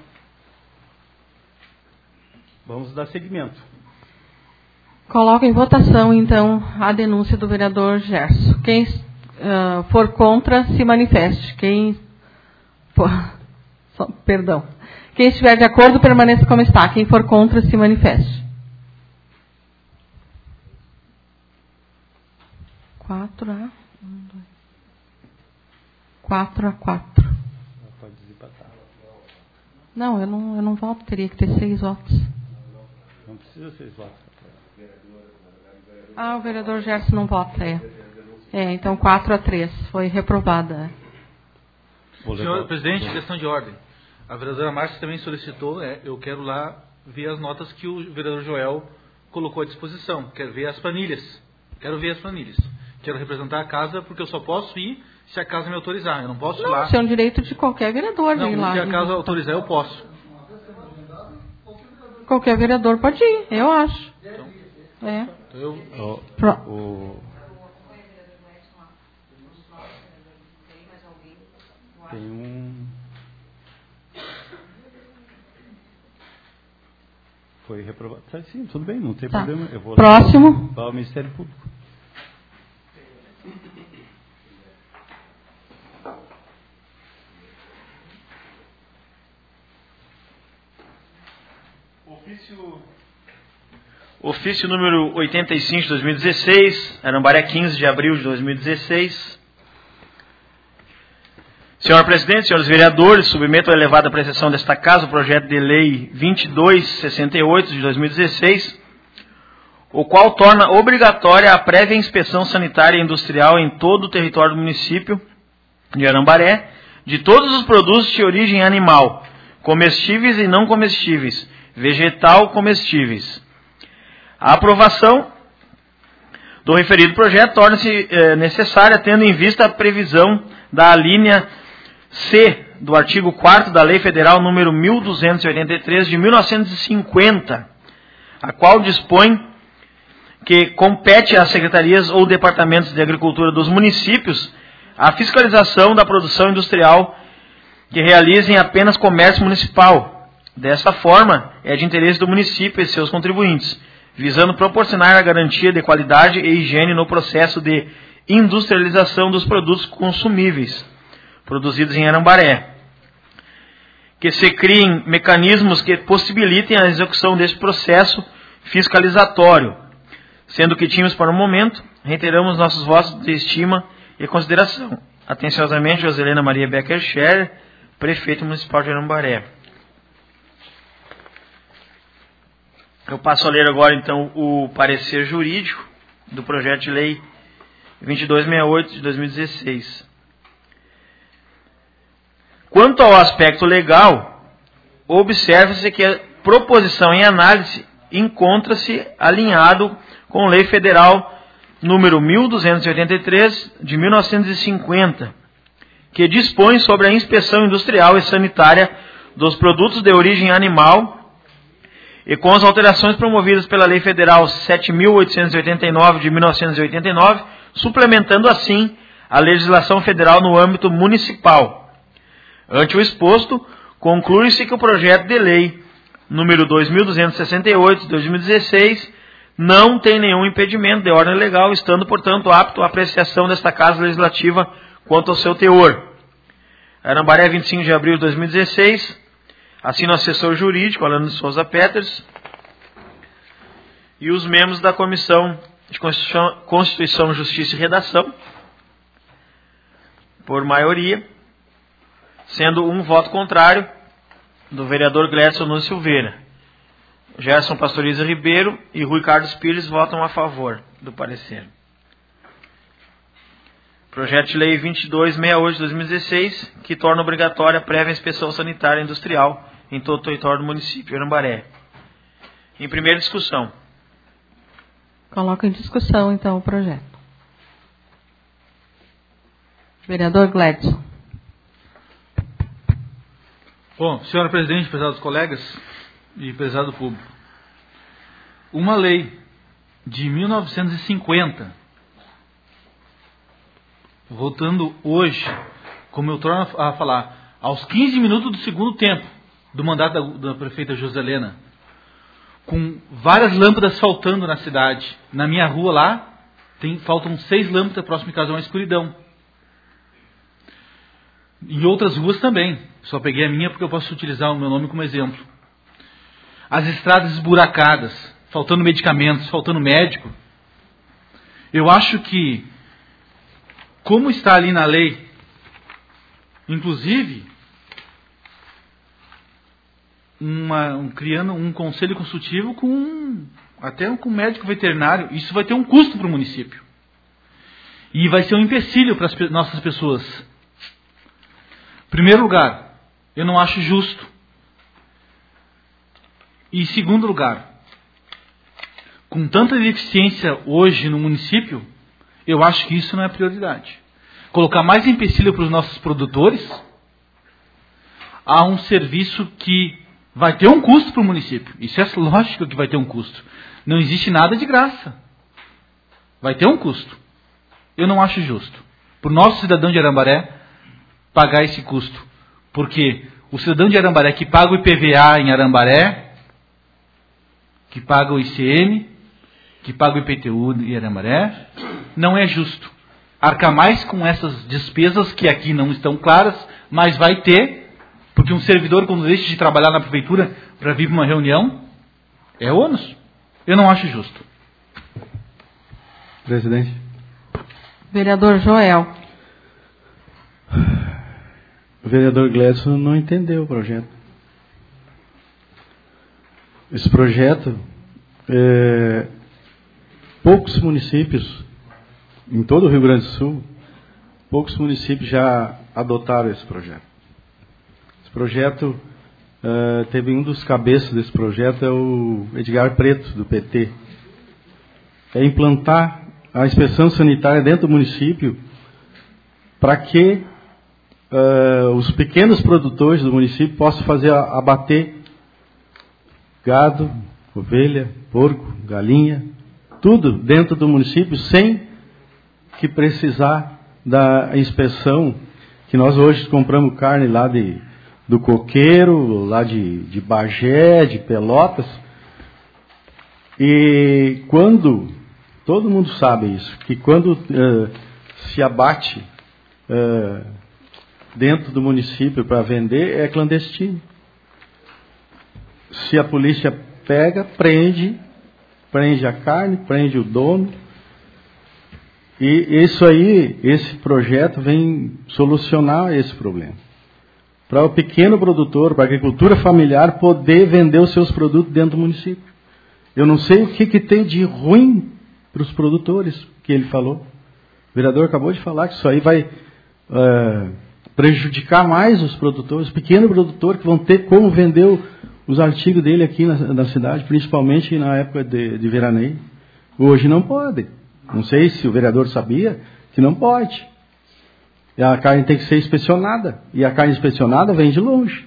vamos dar seguimento. Coloco em votação, então, a denúncia do vereador Gerson. Quem uh, for contra, se manifeste. Quem for, só, perdão. Quem estiver de acordo, permaneça como está. Quem for contra, se manifeste. Quatro a... Um, dois, quatro a quatro. Pode desempatar. Não, eu não, eu não voto. Teria que ter seis votos. Não precisa seis votos. Ah, o vereador Gerson não vota, é. É, então quatro a três. Foi reprovada. Senhor presidente, questão de ordem. A vereadora Márcia também solicitou, é, eu quero lá ver as notas que o vereador Joel colocou à disposição. Quero ver as planilhas. Quero ver as planilhas. Quero representar a casa porque eu só posso ir se a casa me autorizar. Eu não posso ir não, lá. Isso é um direito de qualquer vereador. Não, ir lá, se a casa autorizar, eu posso. Qualquer vereador pode ir, eu acho. Então, é. Então eu... O, Pro... o, tem um... Foi reprovado. Tá, sim, tudo bem, não tem tá. problema. Eu vou Próximo. para o Ministério Público. Ofício... Ofício número oitenta e cinco de dois mil e dezesseis, Arambaré, quinze de abril de dois mil e dezesseis. Senhor Presidente, senhores vereadores, submeto à elevada apreciação desta Casa o projeto de lei vinte e dois sessenta e oito de dois mil e dezesseis, o qual torna obrigatória a prévia inspeção sanitária e industrial em todo o território do município de Arambaré, de todos os produtos de origem animal, comestíveis e não comestíveis, vegetal comestíveis. A aprovação do referido projeto torna-se eh, necessária, tendo em vista a previsão da alínea C do artigo quarto da Lei Federal número mil duzentos e oitenta e três de mil novecentos e cinquenta, a qual dispõe que compete às secretarias ou departamentos de agricultura dos municípios a fiscalização da produção industrial que realizem apenas comércio municipal. Dessa forma, é de interesse do município e seus contribuintes, visando proporcionar a garantia de qualidade e higiene no processo de industrialização dos produtos consumíveis produzidos em Arambaré. Que se criem mecanismos que possibilitem a execução desse processo fiscalizatório. Sendo que tínhamos para o momento, reiteramos nossos votos de estima e consideração. Atenciosamente, Joselena Maria Becker Scherer, Prefeito Municipal de Arambaré. Eu passo a ler agora, então, o parecer jurídico do projeto de lei vinte e dois sessenta e oito de dois mil e dezesseis. Quanto ao aspecto legal, observa-se que a proposição em análise encontra-se alinhado com a Lei Federal número mil duzentos e oitenta e três de mil novecentos e cinquenta, que dispõe sobre a inspeção industrial e sanitária dos produtos de origem animal, e com as alterações promovidas pela Lei Federal sete mil oitocentos e oitenta e nove de mil novecentos e oitenta e nove, suplementando assim a legislação federal no âmbito municipal. Ante o exposto, conclui-se que o projeto de lei número dois mil duzentos e sessenta e oito de dois mil e dezesseis não tem nenhum impedimento de ordem legal, estando, portanto, apto à apreciação desta Casa Legislativa quanto ao seu teor. Arambaré, vinte e cinco de abril de dois mil e dezesseis, assina o assessor jurídico, Alano de Souza Peters, e os membros da Comissão de Constituição, Constituição, Justiça e Redação, por maioria, sendo um voto contrário do vereador Gledson Nunes Silveira. Gerson Pastoriza Ribeiro e Rui Carlos Pires votam a favor do parecer. Projeto de Lei vinte e dois sessenta e oito de dois mil e dezesseis, que torna obrigatória a prévia inspeção sanitária industrial em todo o território do município de Arambaré. Em primeira discussão. Coloco em discussão, então, o projeto. Vereador Gledson. Bom, senhora presidente, prezados colegas e prezado público, uma lei de mil novecentos e cinquenta, voltando hoje, como eu torno a falar, aos quinze minutos do segundo tempo do mandato da, da prefeita Joselena, com várias lâmpadas faltando na cidade. Na minha rua lá, tem, faltam seis lâmpadas, próximo de casa é uma escuridão. Em outras ruas também. Só peguei a minha porque eu posso utilizar o meu nome como exemplo. As estradas esburacadas, faltando medicamentos, faltando médico. Eu acho que, como está ali na lei, inclusive, uma, um, criando um conselho consultivo com até com um médico veterinário, isso vai ter um custo para o município. E vai ser um empecilho para as nossas pessoas. Em primeiro lugar, eu não acho justo. E em segundo lugar, com tanta deficiência hoje no município, eu acho que isso não é prioridade. Colocar mais empecilho para os nossos produtores a um serviço que vai ter um custo para o município. Isso é lógico que vai ter um custo. Não existe nada de graça. Vai ter um custo. Eu não acho justo. Para o nosso cidadão de Arambaré pagar esse custo. Porque o cidadão de Arambaré que paga o I P V A em Arambaré, que paga o I C M, que paga o I P T U em Arambaré, não é justo. Arcar mais com essas despesas que aqui não estão claras, mas vai ter, porque um servidor, quando deixa de trabalhar na prefeitura para vir para uma reunião, é ônus. Eu não acho justo. Presidente. Vereador Joel. O vereador Gledson não entendeu o projeto. Esse projeto, é, poucos municípios, em todo o Rio Grande do Sul, poucos municípios já adotaram esse projeto. Esse projeto, é, teve um dos cabeças desse projeto, é o Edgar Preto, do P T. É implantar a inspeção sanitária dentro do município para que uh, os pequenos produtores do município possam fazer abater gado, ovelha, porco, galinha, tudo dentro do município sem que precisar da inspeção, que nós hoje compramos carne lá de, do Coqueiro, lá de, de Bagé, de Pelotas. E quando, todo mundo sabe isso, que quando uh, se abate uh, dentro do município para vender, é clandestino. Se a polícia pega, prende, prende a carne, prende o dono. E isso aí, esse projeto vem solucionar esse problema. Para o pequeno produtor, para a agricultura familiar, poder vender os seus produtos dentro do município. Eu não sei o que, que tem de ruim para os produtores, que ele falou. O vereador acabou de falar que isso aí vai uh, prejudicar mais os produtores, os pequenos produtores que vão ter como vender o, os artigos dele aqui na, na cidade, principalmente na época de, de veraneio. Hoje não pode. Não sei se o vereador sabia que não pode. E a carne tem que ser inspecionada. E a carne inspecionada vem de longe.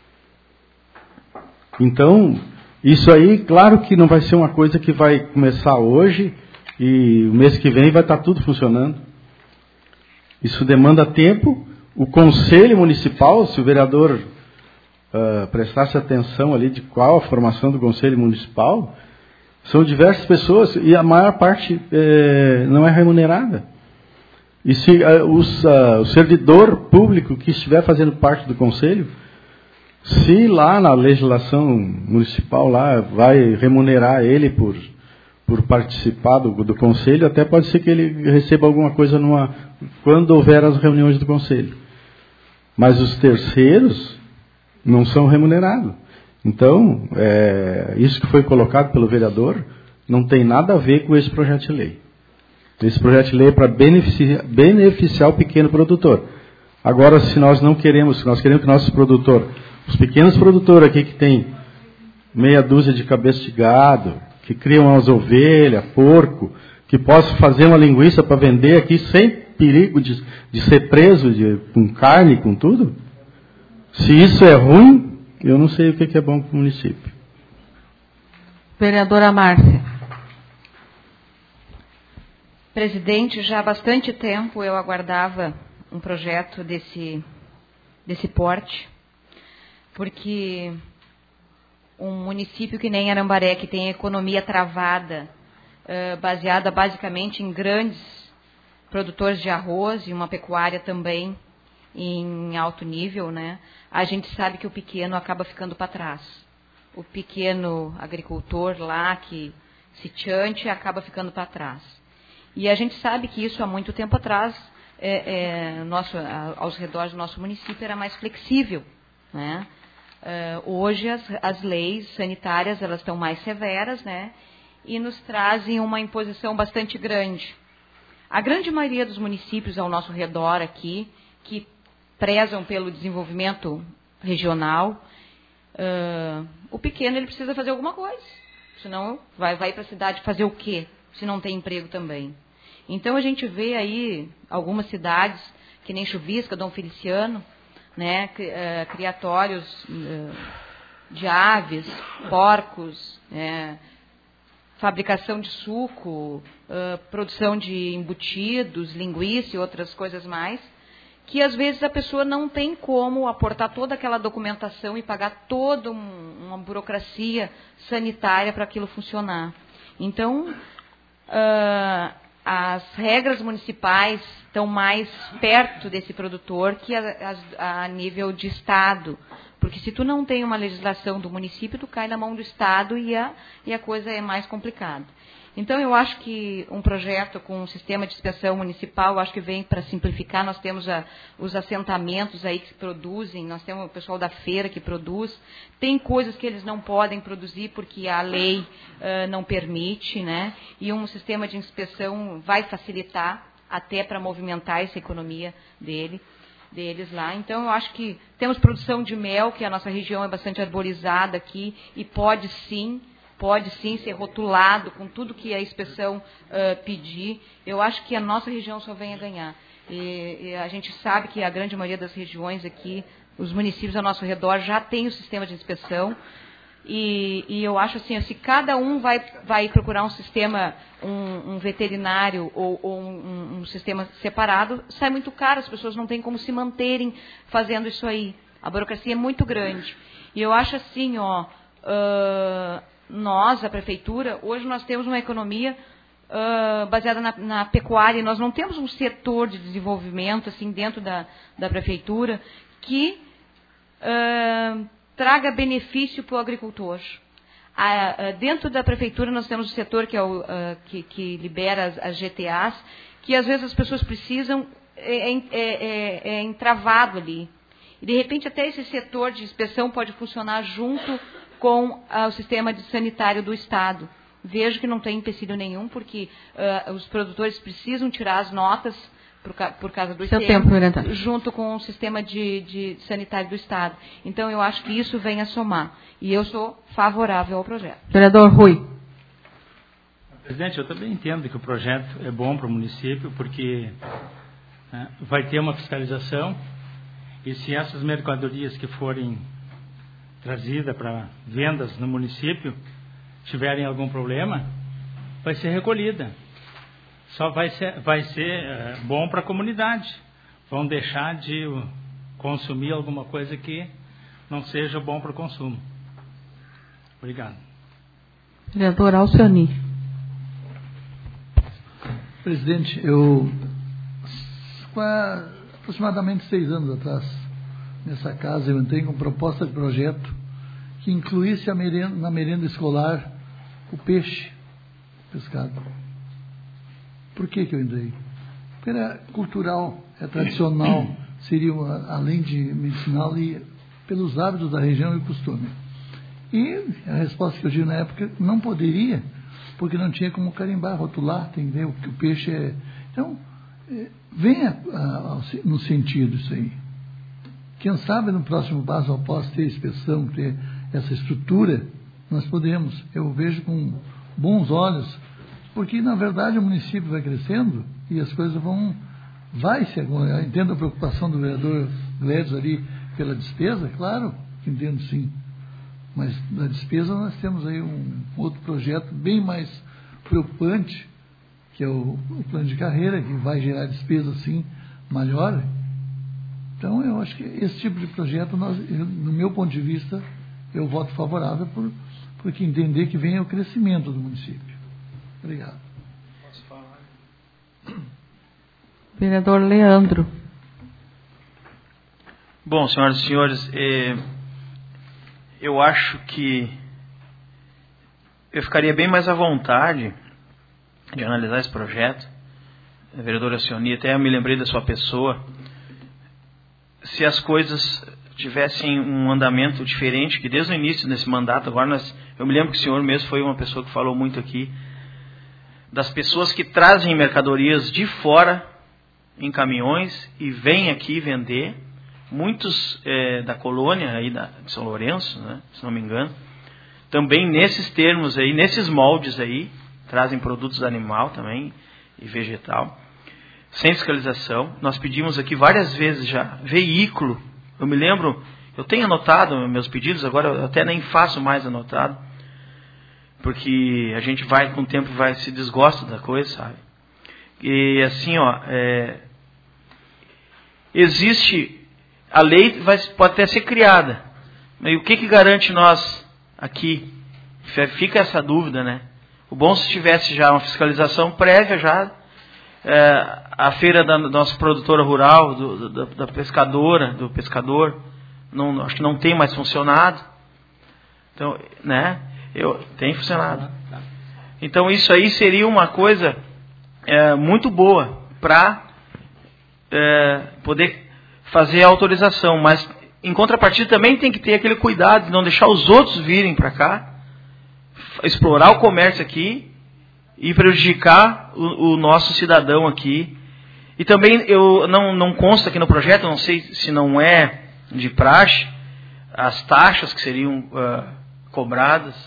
Então, isso aí, claro que não vai ser uma coisa que vai começar hoje e o mês que vem vai estar tudo funcionando. Isso demanda tempo. O Conselho Municipal, se o vereador uh, prestasse atenção ali de qual a formação do Conselho Municipal, São diversas pessoas e a maior parte é, não é remunerada. E se uh, os, uh, o servidor público que estiver fazendo parte do conselho, se lá na legislação municipal lá vai remunerar ele por, por participar do, do conselho, até pode ser que ele receba alguma coisa numa, quando houver as reuniões do conselho. Mas os terceiros não são remunerados. Então, é, isso que foi colocado pelo vereador não tem nada a ver com esse projeto de lei. Esse projeto de lei é para beneficiar, beneficiar o pequeno produtor. Agora, se nós não queremos, se nós queremos que nossos produtores, os pequenos produtores aqui que tem meia dúzia de cabeças de gado, que criam umas ovelhas, porco, que possam fazer uma linguiça para vender aqui sem perigo de, de ser preso de, com carne, com tudo, se isso é ruim, eu não sei o que é bom para o município. Vereadora Márcia. Presidente, já há bastante tempo eu aguardava um projeto desse, desse porte, porque um município que nem Arambaré, que tem economia travada, uh, baseada basicamente em grandes produtores de arroz e uma pecuária também em alto nível, né? A gente sabe que o pequeno acaba ficando para trás. O pequeno agricultor lá, que sitiante, acaba ficando para trás. E a gente sabe que isso há muito tempo atrás, é, é, nosso, a, aos redores do nosso município, era mais flexível, né? Uh, hoje as, as leis sanitárias elas estão mais severas, né? E nos trazem uma imposição bastante grande. A grande maioria dos municípios ao nosso redor aqui, que prezam pelo desenvolvimento regional, uh, o pequeno ele precisa fazer alguma coisa, senão vai, vai para a cidade fazer o quê? Se não tem emprego também. Então a gente vê aí algumas cidades, que nem Chuvisca, Dom Feliciano, né, criatórios de aves, porcos, né, fabricação de suco, produção de embutidos, linguiça e outras coisas mais, que às vezes a pessoa não tem como aportar toda aquela documentação e pagar toda um, uma burocracia sanitária para aquilo funcionar. Então, uh, as regras municipais estão mais perto desse produtor que a, a, a nível de Estado. Porque se tu não tem uma legislação do município, tu cai na mão do Estado e a, e a coisa é mais complicada. Então, eu acho que um projeto com um sistema de inspeção municipal, eu acho que vem para simplificar. Nós temos a, os assentamentos aí que produzem, nós temos o pessoal da feira que produz. Tem coisas que eles não podem produzir porque a lei uh, não permite, né? E um sistema de inspeção vai facilitar até para movimentar essa economia dele, deles lá. Então, eu acho que temos produção de mel, que a nossa região é bastante arborizada aqui, e pode sim... pode sim ser rotulado com tudo que a inspeção uh, pedir. Eu acho que a nossa região só vem a ganhar. E, e a gente sabe que a grande maioria das regiões aqui, os municípios ao nosso redor já tem o sistema de inspeção. E, e eu acho assim, se cada um vai, vai procurar um sistema, um, um veterinário ou, ou um, um sistema separado, sai muito caro, as pessoas não têm como se manterem fazendo isso aí. A burocracia é muito grande. E eu acho assim, ó... Uh, nós, a prefeitura, hoje nós temos uma economia uh, baseada na, na pecuária, nós não temos um setor de desenvolvimento assim dentro da, da prefeitura que uh, traga benefício para o agricultor. Uh, dentro da prefeitura nós temos o setor que, é o, uh, que, que libera as, as G T As, que às vezes as pessoas precisam, é, é, é, é entravado ali. E de repente até esse setor de inspeção pode funcionar junto com ah, o sistema de sanitário do Estado. Vejo que não tem empecilho nenhum, porque uh, os produtores precisam tirar as notas por, por causa do I C M, tempo, vereador, junto com o sistema de, de sanitário do Estado. Então, eu acho que isso vem a somar. E eu sou favorável ao projeto. Vereador Rui. Presidente, eu também entendo que o projeto é bom para o município, porque né, vai ter uma fiscalização, e se essas mercadorias que forem trazida para vendas no município, tiverem algum problema, vai ser recolhida. Só vai ser, vai ser é, bom para a comunidade. Vão deixar de consumir alguma coisa que não seja bom para o consumo. Obrigado. Vereador Alcioni. Presidente, eu, há aproximadamente seis anos atrás, nessa casa, eu entrei com proposta de projeto que incluísse a merenda, na merenda escolar o peixe pescado. Por que que eu entrei? Porque era cultural, é tradicional, seria, uma, além de medicinal, e pelos hábitos da região e costume. E a resposta que eu tive na época, não poderia, porque não tinha como carimbar, rotular, tem que ver o que o peixe é. Então, é, venha no sentido isso aí. Quem sabe no próximo passo, após ter inspeção, ter essa estrutura, nós podemos, eu vejo com bons olhos, porque na verdade o município vai crescendo e as coisas vão, vai se agora. Eu entendo a preocupação do vereador Gledes ali pela despesa, claro, entendo sim. Mas na despesa nós temos aí um outro projeto bem mais preocupante, que é o, o plano de carreira, que vai gerar despesa sim maior. Então eu acho que esse tipo de projeto, nós, eu, no meu ponto de vista, eu voto favorável por, porque entender que vem o crescimento do município. Obrigado. Posso falar? Vereador Leandro. Bom, senhoras e senhores, eh, eu acho que eu ficaria bem mais à vontade de analisar esse projeto. A vereadora Alcioni, até eu me lembrei da sua pessoa. Se as coisas tivessem um andamento diferente, que desde o início desse mandato, agora nós, eu me lembro que o senhor mesmo foi uma pessoa que falou muito aqui, das pessoas que trazem mercadorias de fora em caminhões e vêm aqui vender, muitos é, da colônia aí da, de São Lourenço, né, se não me engano, também nesses termos aí, nesses moldes aí, trazem produtos animal também e vegetal, sem fiscalização. Nós pedimos aqui várias vezes já, veículo, eu me lembro, eu tenho anotado meus pedidos, agora eu até nem faço mais anotado, porque a gente vai, com o tempo, vai se desgosta da coisa, sabe? E assim, ó, é, existe, a lei vai, pode até ser criada, e o que que garante nós aqui? Fica essa dúvida, né? O bom se tivesse já uma fiscalização prévia, já é, a feira da nossa produtora rural, do, do, da pescadora, do pescador, não, acho que não tem mais funcionado. Então, né? Eu, tem funcionado. Então isso aí seria uma coisa é, muito boa para é, poder fazer a autorização, mas em contrapartida também tem que ter aquele cuidado de não deixar os outros virem para cá, explorar o comércio aqui e prejudicar o, o nosso cidadão aqui. E também eu não, não consta aqui no projeto, não sei se não é de praxe, as taxas que seriam uh, cobradas.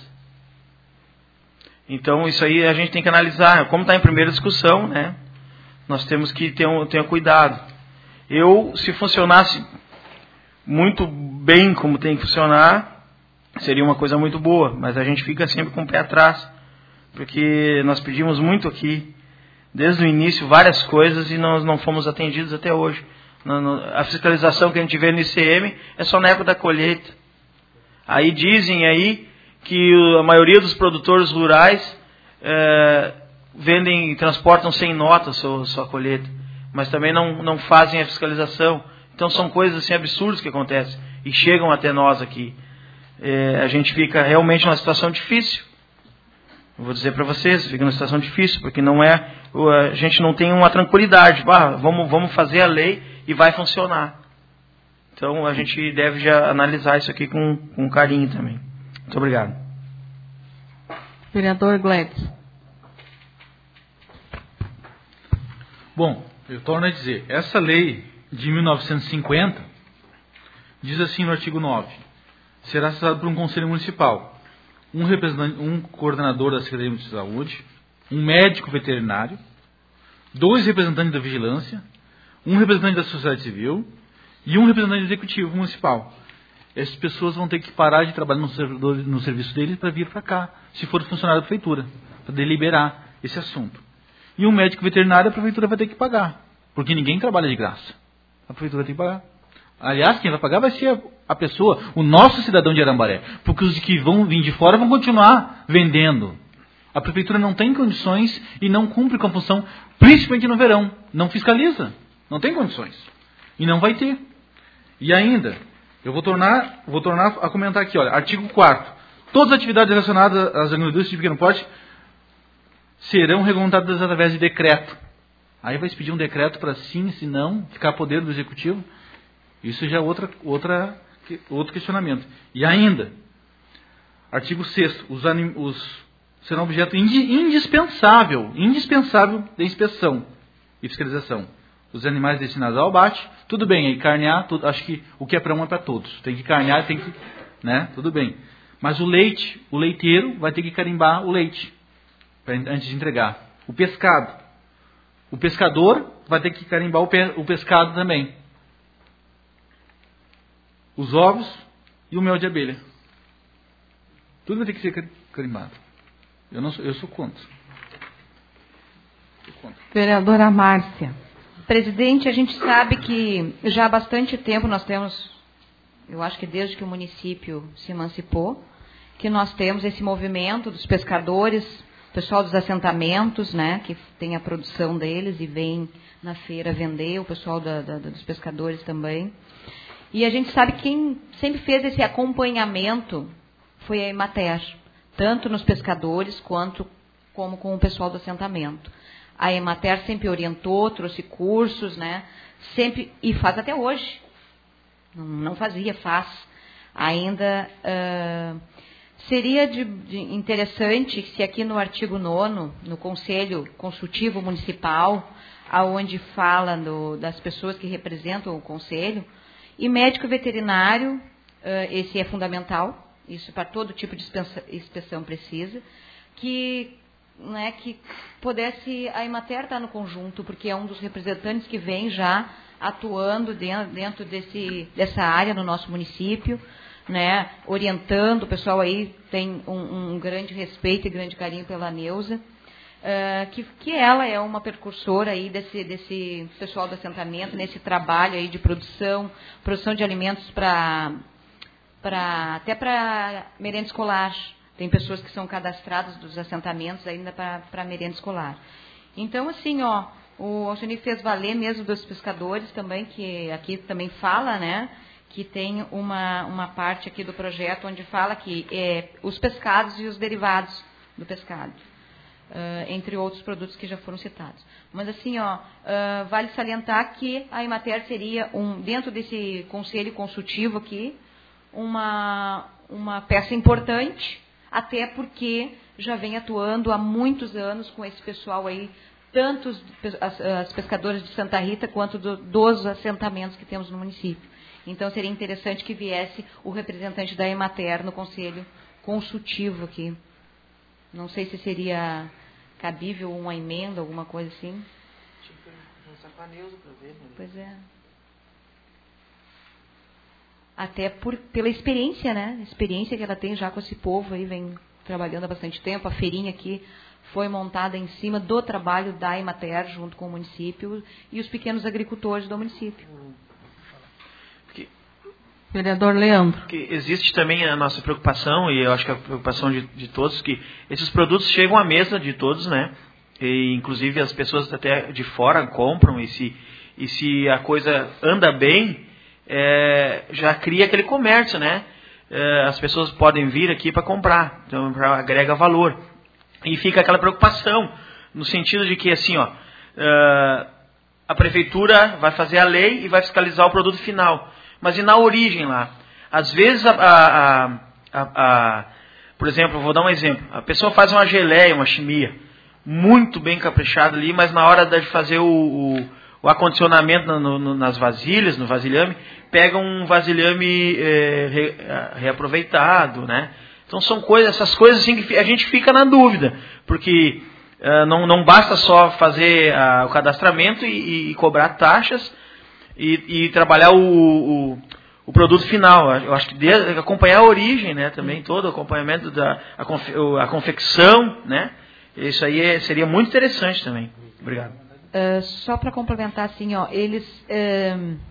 Então isso aí a gente tem que analisar. Como está em primeira discussão, né? Nós temos que ter um, ter um cuidado. Eu, se funcionasse muito bem como tem que funcionar, seria uma coisa muito boa, mas a gente fica sempre com o pé atrás, porque nós pedimos muito aqui, desde o início, várias coisas e nós não fomos atendidos até hoje. A fiscalização que a gente vê no I C M é só na época da colheita. Aí dizem aí que a maioria dos produtores rurais é, vendem e transportam sem nota a sua, sua colheita, mas também não, não fazem a fiscalização. Então são coisas assim absurdas que acontecem e chegam até nós aqui. É, a gente fica realmente numa situação difícil. Eu vou dizer para vocês, fica numa situação difícil, porque não é, a gente não tem uma tranquilidade. Ah, vamos, vamos fazer a lei e vai funcionar. Então a gente deve já analisar isso aqui com, com carinho também. Muito obrigado. Vereador Gledes. Bom, eu torno a dizer, essa lei de mil novecentos e cinquenta diz assim no artigo nove, será acessado por um conselho municipal, um, representante, um coordenador da Secretaria de Saúde, um médico veterinário, dois representantes da vigilância, um representante da sociedade civil e um representante executivo municipal. Essas pessoas vão ter que parar de trabalhar no, servidor, no serviço deles para vir para cá, se for funcionário da prefeitura, para deliberar esse assunto. E um médico veterinário a prefeitura vai ter que pagar, porque ninguém trabalha de graça. A prefeitura tem que pagar. Aliás, quem vai pagar vai ser a pessoa, o nosso cidadão de Arambaré. Porque os que vão vir de fora vão continuar vendendo. A prefeitura não tem condições e não cumpre com a função, principalmente no verão. Não fiscaliza. Não tem condições. E não vai ter. E ainda, eu vou tornar, vou tornar a comentar aqui, olha, artigo quarto. Todas as atividades relacionadas às agriculturas de pequeno porte serão regulamentadas através de decreto. Aí vai se pedir um decreto para sim, se não, ficar a poder do executivo. Isso já é outra, outra, outro questionamento. E ainda, artigo sexto, os, anim, os serão objeto indispensável, indispensável de inspeção e fiscalização. Os animais destinados ao abate, tudo bem, aí carnear, tudo, acho que o que é para um é para todos. Tem que carnear, tem que, né, tudo bem. Mas o leite, o leiteiro vai ter que carimbar o leite pra, antes de entregar. O pescado, o pescador vai ter que carimbar o, pe, o pescado também. Os ovos e o mel de abelha. Tudo vai ter que ser carimbado. Eu, não sou, eu sou contra. Sou contra. Vereadora Márcia. Presidente, a gente sabe que já há bastante tempo nós temos, eu acho que desde que o município se emancipou, que nós temos esse movimento dos pescadores, pessoal dos assentamentos, né, que tem a produção deles e vem na feira vender, o pessoal da, da, dos pescadores também. E a gente sabe que quem sempre fez esse acompanhamento foi a Emater, tanto nos pescadores quanto como com o pessoal do assentamento. A Emater sempre orientou, trouxe cursos, né? Sempre, e faz até hoje. Não, não fazia, faz. Ainda uh, seria de, de interessante se aqui no artigo nono, no Conselho Consultivo Municipal, aonde fala do, das pessoas que representam o Conselho, e médico veterinário, uh, esse é fundamental, isso para todo tipo de inspeção precisa, que... Né, que pudesse a Emater estar no conjunto, porque é um dos representantes que vem já atuando dentro, dentro desse, dessa área no nosso município, né, orientando, o pessoal aí tem um, um grande respeito e grande carinho pela Neuza, uh, que, que ela é uma precursora aí desse, desse pessoal do assentamento, nesse trabalho aí de produção, produção de alimentos para, para até para merenda escolar. Tem pessoas que são cadastradas dos assentamentos ainda para merenda escolar. Então, assim, ó, o Alcini fez valer mesmo dos pescadores também, que aqui também fala, né, que tem uma, uma parte aqui do projeto onde fala que é, os pescados e os derivados do pescado, uh, entre outros produtos que já foram citados. Mas, assim, ó, uh, vale salientar que a Emater seria, um, dentro desse conselho consultivo aqui, uma, uma peça importante, até porque já vem atuando há muitos anos com esse pessoal aí, tanto as, as pescadoras de Santa Rita, quanto do, dos assentamentos que temos no município. Então, seria interessante que viesse o representante da Emater no conselho consultivo aqui. Não sei se seria cabível uma emenda, alguma coisa assim. Pois é. Até por, pela experiência, né? Experiência que ela tem já com esse povo aí, vem trabalhando há bastante tempo. A feirinha aqui foi montada em cima do trabalho da Emater, junto com o município e os pequenos agricultores do município. Porque, Vereador Leandro. Que existe também a nossa preocupação, e eu acho que a preocupação de, de todos, que esses produtos chegam à mesa de todos, né? E, inclusive, as pessoas até de fora compram, e se, e se a coisa anda bem... É, já cria aquele comércio, né? É, as pessoas podem vir aqui para comprar, então agrega valor. E fica aquela preocupação, no sentido de que, assim, ó, é, a prefeitura vai fazer a lei e vai fiscalizar o produto final. Mas e na origem lá? Às vezes, a, a, a, a, por exemplo, vou dar um exemplo. A pessoa faz uma geleia, uma chimia, muito bem caprichada ali, mas na hora de fazer o... o o acondicionamento no, no, nas vasilhas, no vasilhame, pega um vasilhame é, re, reaproveitado, né? Então são coisas, essas coisas assim que a gente fica na dúvida, porque uh, não, não basta só fazer uh, o cadastramento e, e cobrar taxas e, e trabalhar o, o, o produto final. Eu acho que de, acompanhar a origem, né? Também todo o acompanhamento da a, confe, a confecção, né? Isso aí é, seria muito interessante também. Obrigado. Uh, só para complementar, assim, ó, eles, uh,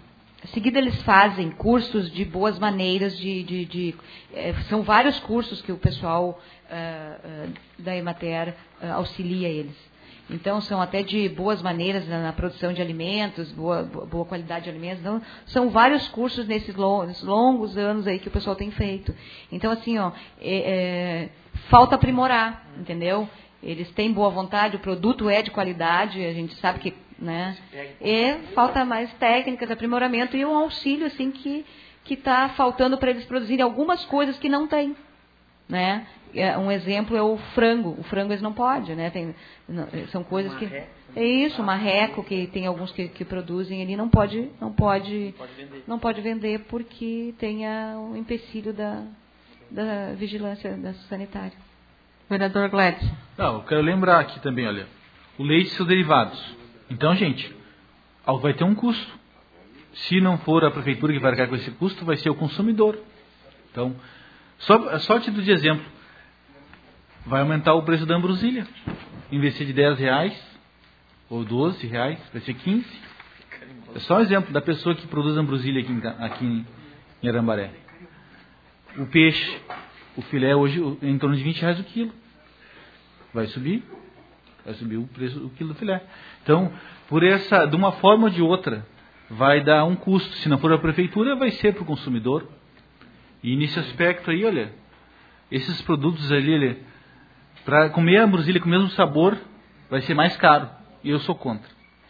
Em seguida, eles fazem cursos de boas maneiras de... de, de eh, são vários cursos que o pessoal uh, uh, da Emater uh, auxilia eles. Então, são até de boas maneiras na, na produção de alimentos, boa, boa qualidade de alimentos. Então, são vários cursos nesses longos, longos anos aí que o pessoal tem feito. Então, assim, ó, é, é, falta aprimorar, entendeu? Eles têm boa vontade, o produto é de qualidade, a gente sabe que, né? E falta mais técnicas, aprimoramento e um auxílio, assim, que que está faltando para eles produzirem algumas coisas que não tem, né? Um exemplo é o frango. O frango eles não podem, né? Tem, são coisas que é isso, marreco que tem alguns que, que produzem, ele não pode, não pode, não pode vender porque tem o empecilho da da vigilância da sanitária. Vereador Gladson. Não, eu quero lembrar aqui também, olha, o leite e seus derivados. Então, gente, vai ter um custo. Se não for a prefeitura que vai arcar com esse custo, vai ser o consumidor. Então, só, só a título de exemplo, vai aumentar o preço da ambrosilha. Em vez de ser de dez reais ou doze reais, vai ser quinze. É só um exemplo da pessoa que produz ambrosilha aqui em, aqui em Arambaré. O peixe, o filé hoje é em torno de vinte reais o quilo. Vai subir, vai subir o preço do quilo do filé. Então, por essa, de uma forma ou de outra, vai dar um custo. Se não for a prefeitura, vai ser para o consumidor. E nesse aspecto aí, olha, esses produtos ali, olha, para comer a ambrosilha com o mesmo sabor, vai ser mais caro. E eu sou contra.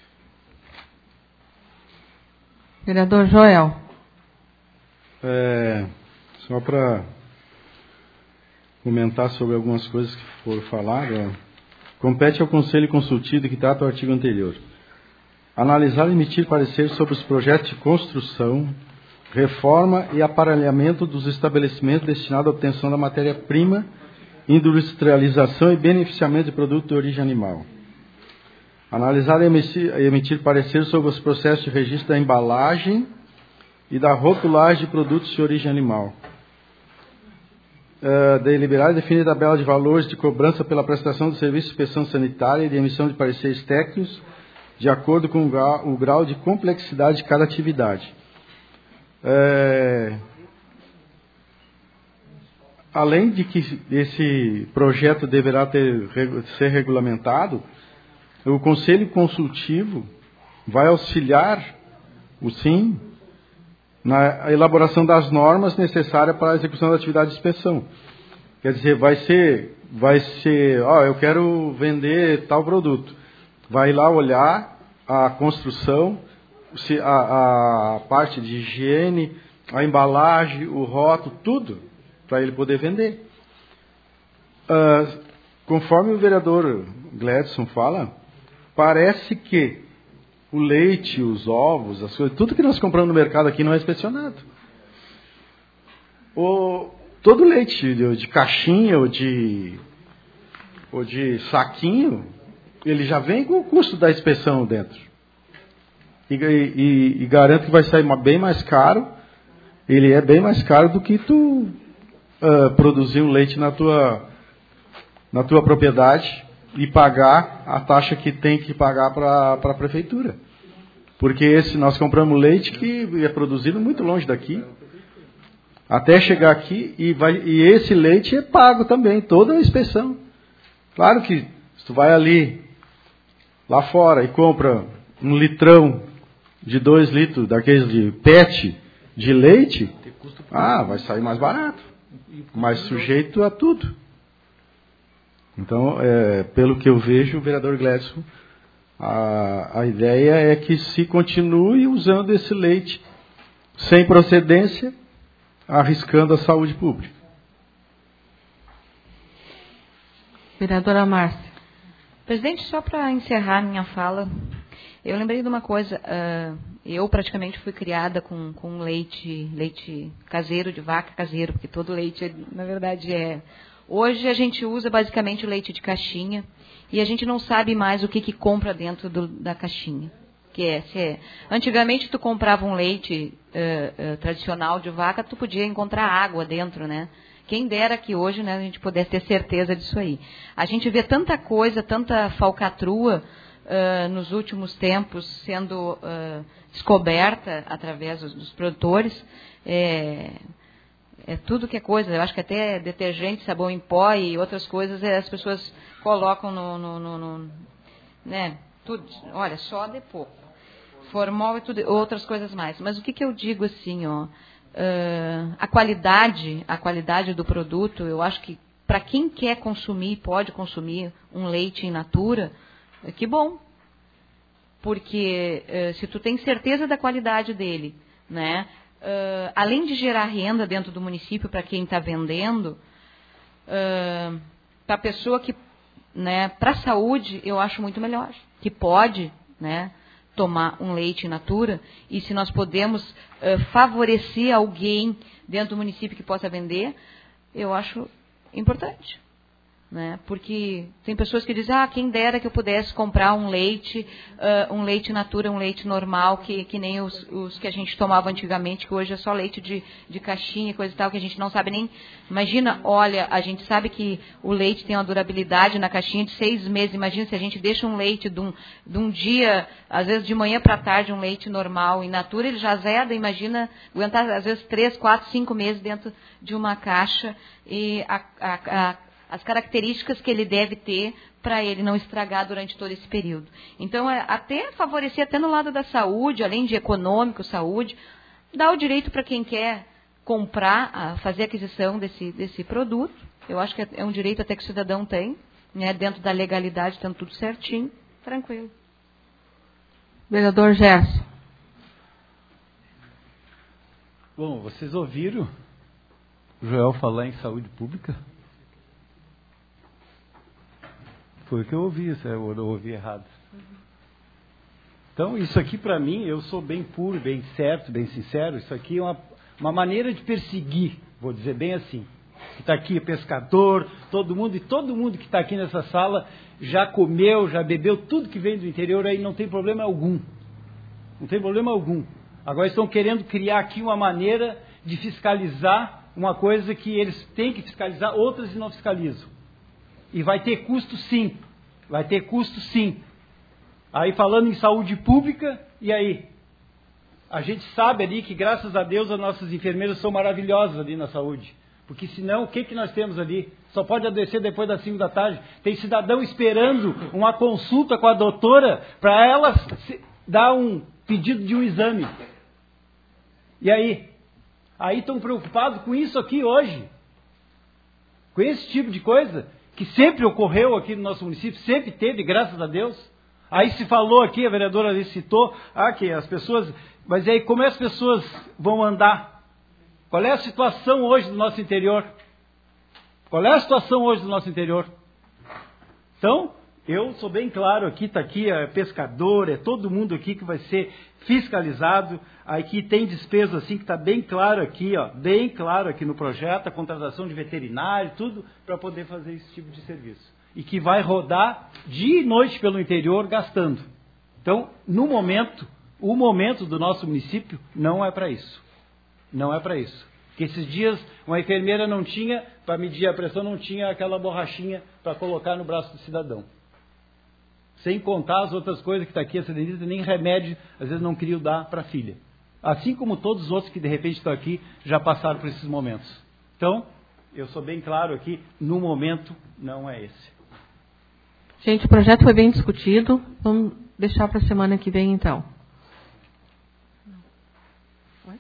Vereador Joel. É, só para comentar sobre algumas coisas que foram faladas. Compete ao Conselho Consultivo que trata o artigo anterior analisar e emitir parecer sobre os projetos de construção, reforma e aparelhamento dos estabelecimentos destinados à obtenção da matéria-prima, industrialização e beneficiamento de produto de origem animal. Analisar e emitir, emitir parecer sobre os processos de registro da embalagem e da rotulagem de produtos de origem animal. Uh, deliberar e definir tabela de valores de cobrança pela prestação de serviço de inspeção sanitária e de emissão de pareceres técnicos, de acordo com o grau, o grau de complexidade de cada atividade. É, além de que esse projeto deverá ter, ser regulamentado, o Conselho Consultivo vai auxiliar o S I M na elaboração das normas necessárias para a execução da atividade de inspeção. Quer dizer, vai ser, vai ser, ó, eu quero vender tal produto. Vai lá olhar a construção, a, a parte de higiene, a embalagem, o rótulo, tudo, para ele poder vender. Uh, conforme o vereador Gladson fala, parece que o leite, os ovos, as coisas, tudo que nós compramos no mercado aqui não é inspecionado. O, todo leite de, de caixinha ou de, ou de saquinho, ele já vem com o custo da inspeção dentro. E, e, e garanto que vai sair bem mais caro. Ele é bem mais caro do que tu uh, produzir um leite na tua, na tua propriedade e pagar a taxa que tem que pagar para a prefeitura. Porque esse, nós compramos leite que é produzido muito longe daqui. Até chegar aqui e, vai, e esse leite é pago também, toda a inspeção. Claro que se tu vai ali, lá fora, e compra um litrão de dois litros daqueles de pet de leite, ah, vai sair mais barato, mais sujeito a tudo. Então, é, pelo que eu vejo, o vereador Gladson, a, a ideia é que se continue usando esse leite sem procedência, arriscando a saúde pública. Vereadora Márcia. Presidente, só para encerrar minha fala, eu lembrei de uma coisa. Uh, eu praticamente fui criada com, com leite, leite caseiro, de vaca caseiro, porque todo leite, na verdade, é... Hoje a gente usa basicamente o leite de caixinha e a gente não sabe mais o que, que compra dentro do, da caixinha. Que é, se é, antigamente tu comprava um leite uh, uh, tradicional de vaca, tu podia encontrar água dentro, né? Quem dera que hoje, né, a gente pudesse ter certeza disso aí. A gente vê tanta coisa, tanta falcatrua uh, nos últimos tempos sendo uh, descoberta através dos, dos produtores. É, é tudo que é coisa. Eu acho que até detergente, sabão em pó e outras coisas as pessoas colocam no... no, no, no né, tudo, olha, soda é pouco. Formol e tudo, outras coisas mais. Mas o que, que eu digo assim, ó, uh, a qualidade, a qualidade do produto, eu acho que para quem quer consumir, pode consumir um leite in natura, que bom. Porque uh, se tu tem certeza da qualidade dele, né, uh, além de gerar renda dentro do município para quem está vendendo, uh, para a pessoa que, né, para a saúde, eu acho muito melhor. Que pode, né, tomar um leite in natura, e se nós podemos uh, favorecer alguém dentro do município que possa vender, eu acho importante. Né? Porque tem pessoas que dizem, ah, quem dera que eu pudesse comprar um leite, uh, um leite in natura, um leite normal, que, que nem os, os que a gente tomava antigamente, que hoje é só leite de, de caixinha e coisa e tal, que a gente não sabe nem... Imagina, olha, a gente sabe que o leite tem uma durabilidade na caixinha de seis meses. Imagina se a gente deixa um leite de um, de um dia, às vezes de manhã para tarde, um leite normal in natura, ele já azeda, imagina aguentar às vezes três, quatro, cinco meses dentro de uma caixa, e a, a, a as características que ele deve ter para ele não estragar durante todo esse período. Então, é, até favorecer, até no lado da saúde, além de econômico, saúde, dá o direito para quem quer comprar, a fazer a aquisição desse, desse produto. Eu acho que é, é um direito até que o cidadão tem, né, dentro da legalidade, tendo tudo certinho, tranquilo. Vereador Gerson. Bom, vocês ouviram o Joel falar em saúde pública? Foi o que eu ouvi, eu ouvi errado. Então, isso aqui para mim, eu sou bem puro, bem certo, bem sincero, isso aqui é uma, uma maneira de perseguir, vou dizer bem assim. Que está aqui pescador, todo mundo, e todo mundo que está aqui nessa sala já comeu, já bebeu tudo que vem do interior, aí não tem problema algum. Não tem problema algum. Agora estão querendo criar aqui uma maneira de fiscalizar uma coisa que eles têm que fiscalizar, outras não fiscalizam. E vai ter custo sim, vai ter custo sim. Aí falando em saúde pública, e aí? A gente sabe ali que graças a Deus as nossas enfermeiras são maravilhosas ali na saúde. Porque senão, o que, que nós temos ali? Só pode adoecer depois das cinco da tarde. Tem cidadão esperando uma consulta com a doutora para ela dar um pedido de um exame. E aí? Aí estão preocupados com isso aqui hoje. Com esse tipo de coisa que sempre ocorreu aqui no nosso município, sempre teve, graças a Deus. Aí se falou aqui, a vereadora ali citou, ah, que as pessoas... Mas aí como é que as pessoas vão andar? Qual é a situação hoje do nosso interior? Qual é a situação hoje do nosso interior? Então, eu sou bem claro aqui, está aqui, é pescador, é todo mundo aqui que vai ser fiscalizado. Aqui tem despesa assim que está bem claro aqui, ó, bem claro aqui no projeto, a contratação de veterinário, tudo para poder fazer esse tipo de serviço. E que vai rodar dia e noite pelo interior gastando. Então, no momento, o momento do nosso município não é para isso. Não é para isso. Porque esses dias uma enfermeira não tinha, para medir a pressão, não tinha aquela borrachinha para colocar no braço do cidadão. Sem contar as outras coisas que está aqui, a sedenita, nem remédio, às vezes não queria dar para a filha. Assim como todos os outros que de repente estão aqui, já passaram por esses momentos. Então, eu sou bem claro aqui, no momento não é esse. Gente, o projeto foi bem discutido, vamos deixar para a semana que vem então. Oi?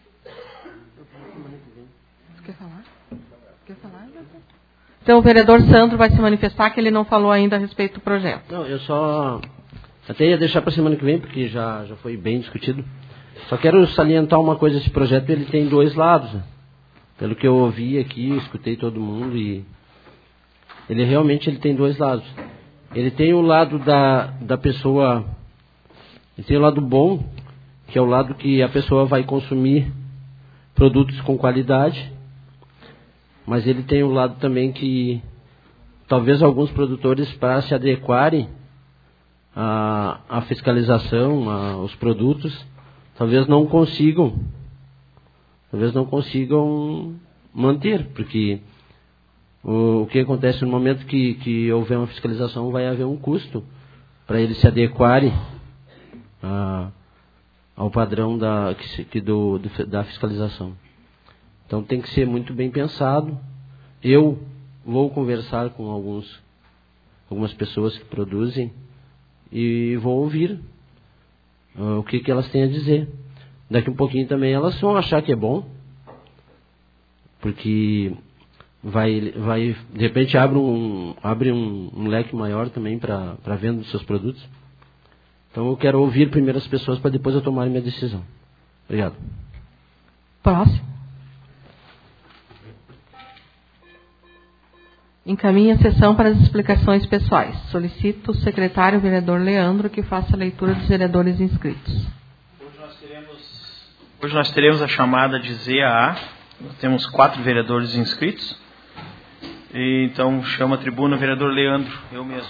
Você quer falar? Quer falar? Então o vereador Sandro vai se manifestar, que ele não falou ainda a respeito do projeto. Não, eu só até ia deixar para a semana que vem, porque já, já foi bem discutido. Só quero salientar uma coisa, esse projeto ele tem dois lados. Né? Pelo que eu ouvi aqui, eu escutei todo mundo, e ele realmente ele tem dois lados. Ele tem o lado da, da pessoa, ele tem o lado bom, que é o lado que a pessoa vai consumir produtos com qualidade, mas ele tem o lado também que talvez alguns produtores, para se adequarem à, à fiscalização, aos produtos, talvez não consigam, talvez não consigam manter, porque o, o que acontece no momento que, que houver uma fiscalização, vai haver um custo para eles se adequarem a, ao padrão da, que se, que do, do, da fiscalização. Então tem que ser muito bem pensado. Eu vou conversar com alguns, algumas pessoas que produzem e vou ouvir uh, o que, que elas têm a dizer. Daqui um pouquinho também elas vão achar que é bom, porque vai, vai de repente abre um, abre um, um leque maior também para a venda dos seus produtos. Então eu quero ouvir primeiro as pessoas para depois eu tomar minha decisão. Obrigado. Próximo. Encaminhe a sessão para as explicações pessoais. Solicito o secretário vereador Leandro que faça a leitura dos vereadores inscritos. Hoje nós teremos, hoje nós teremos a chamada de Z A A. Nós temos quatro vereadores inscritos. E, então chama a tribuna o vereador Leandro, eu mesmo.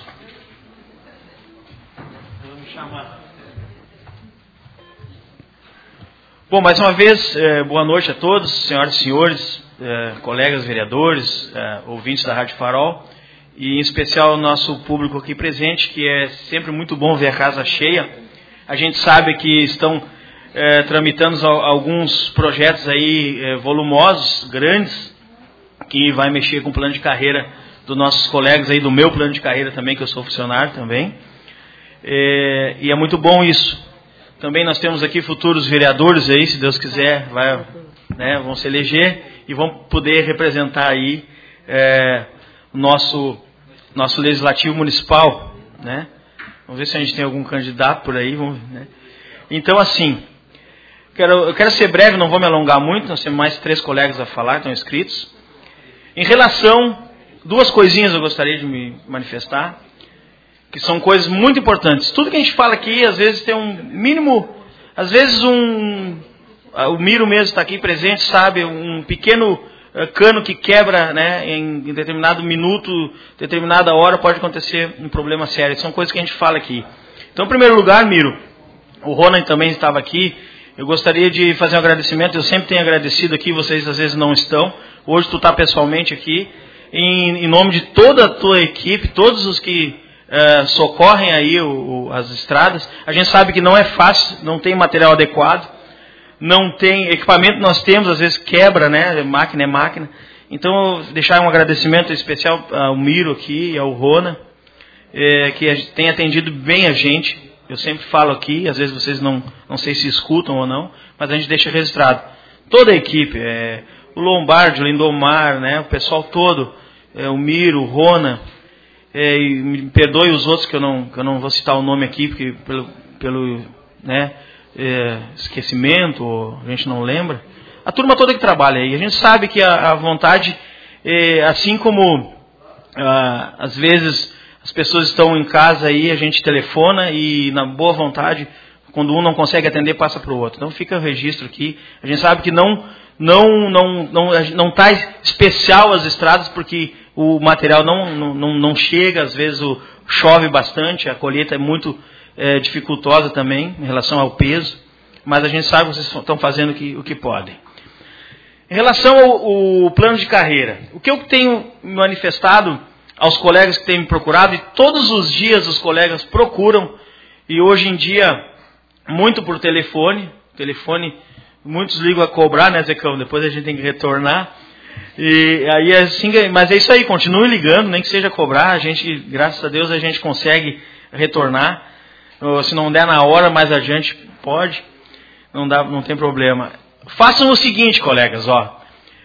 Vou me chamar. Bom, mais uma vez, eh, boa noite a todos, senhoras e senhores, eh, colegas vereadores, eh, ouvintes da Rádio Farol, e em especial o nosso público aqui presente, que é sempre muito bom ver a casa cheia. A gente sabe que estão eh, tramitando alguns projetos aí eh, volumosos, grandes, que vai mexer com o plano de carreira dos nossos colegas aí, do meu plano de carreira também, que eu sou funcionário também. É, e é muito bom isso. Também nós temos aqui futuros vereadores aí, se Deus quiser, vai, né, vão se eleger e vão poder representar aí é, o nosso, nosso legislativo municipal, né? Vamos ver se a gente tem algum candidato por aí. Vamos, né? Então, assim, quero, eu quero ser breve, não vou me alongar muito, nós temos mais três colegas a falar, estão inscritos. Em relação, duas coisinhas eu gostaria de me manifestar, que são coisas muito importantes. Tudo que a gente fala aqui, às vezes tem um mínimo, às vezes um, o Miro mesmo está aqui presente, sabe, um pequeno uh, cano que quebra, né, em, em determinado minuto, determinada hora, pode acontecer um problema sério. São coisas que a gente fala aqui. Então, em primeiro lugar, Miro, o Ronan também estava aqui, eu gostaria de fazer um agradecimento, eu sempre tenho agradecido aqui, vocês às vezes não estão, hoje tu está pessoalmente aqui, em, em nome de toda a tua equipe, todos os que uh, socorrem aí o, o, as estradas. A gente sabe que não é fácil, não tem material adequado, não tem equipamento, nós temos, às vezes quebra, né, máquina é máquina. Então, deixar um agradecimento especial ao Miro aqui e ao Rona, é, que tem atendido bem a gente. Eu sempre falo aqui, às vezes vocês não, não sei se escutam ou não, mas a gente deixa registrado. Toda a equipe, é, o Lombardi, o Lindomar, né, o pessoal todo, é, o Miro, o Rona, é, e me perdoe os outros que eu não, que eu não vou citar o nome aqui, porque pelo, pelo né, é, esquecimento, ou a gente não lembra. A turma toda que trabalha aí, a gente sabe que a, a vontade, é, assim como ah, às vezes as pessoas estão em casa aí, a gente telefona e na boa vontade, quando um não consegue atender, passa para o outro. Então fica o registro aqui. A gente sabe que não não não não não está especial as estradas porque o material não não não chega, às vezes o, chove bastante, a colheita é muito é, dificultosa também em relação ao peso, mas a gente sabe que vocês estão fazendo o que, o que podem. Em relação ao, ao plano de carreira, o que eu tenho manifestado aos colegas que têm me procurado, e todos os dias os colegas procuram, e hoje em dia, muito por telefone, telefone, muitos ligam a cobrar, né, Zecão? Depois a gente tem que retornar, e aí assim, mas é isso aí, continue ligando, nem que seja cobrar, a gente, graças a Deus, a gente consegue retornar, ou, se não der na hora, mais adiante pode, não, dá, não tem problema. Façam o seguinte, colegas, ó,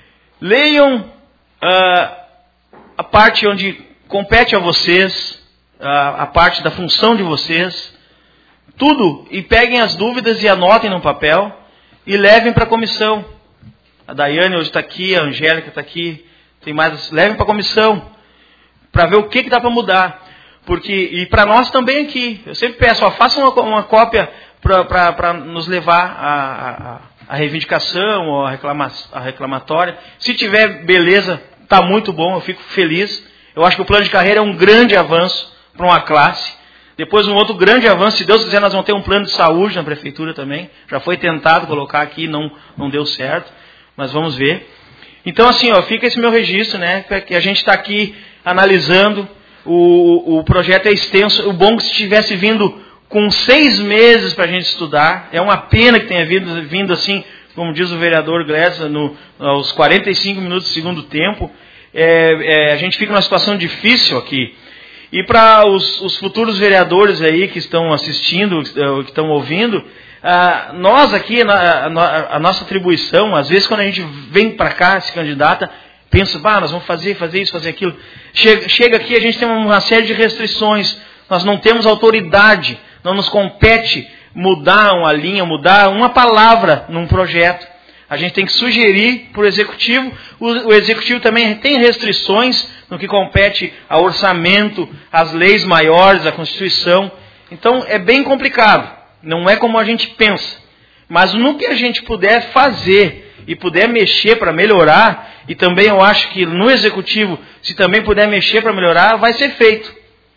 leiam uh, a parte onde compete a vocês, a, a parte da função de vocês, tudo, e peguem as dúvidas e anotem no papel e levem para a comissão. A Daiane hoje está aqui, a Angélica está aqui, tem mais, levem para a comissão para ver o que, que dá para mudar. Porque, e para nós também aqui, eu sempre peço, ó, façam uma, uma cópia para nos levar a, a, a reivindicação ou a, reclama, a reclamatória. Se tiver beleza, está muito bom, eu fico feliz. Eu acho que o plano de carreira é um grande avanço para uma classe. Depois um outro grande avanço, se Deus quiser, nós vamos ter um plano de saúde na prefeitura também. Já foi tentado colocar aqui, não, não deu certo, mas vamos ver. Então assim, ó, fica esse meu registro, né, que a gente está aqui analisando. O, o projeto é extenso. O bom que se tivesse vindo com seis meses para a gente estudar. É uma pena que tenha vindo, vindo assim, como diz o vereador Glessa, no, aos quarenta e cinco minutos do segundo tempo. É, é, a gente fica numa situação difícil aqui. E para os, os futuros vereadores aí que estão assistindo, que estão ouvindo, ah, nós aqui, a, a, a nossa atribuição, às vezes quando a gente vem para cá, se candidata, pensa, bah, nós vamos fazer, fazer isso, fazer aquilo. Chega, chega aqui, a gente tem uma série de restrições, nós não temos autoridade, não nos compete mudar uma linha, mudar uma palavra num projeto. A gente tem que sugerir para o Executivo. O Executivo também tem restrições no que compete ao orçamento, às leis maiores, à Constituição. Então é bem complicado. Não é como a gente pensa. Mas no que a gente puder fazer e puder mexer para melhorar, e também eu acho que no Executivo, se também puder mexer para melhorar, vai ser feito.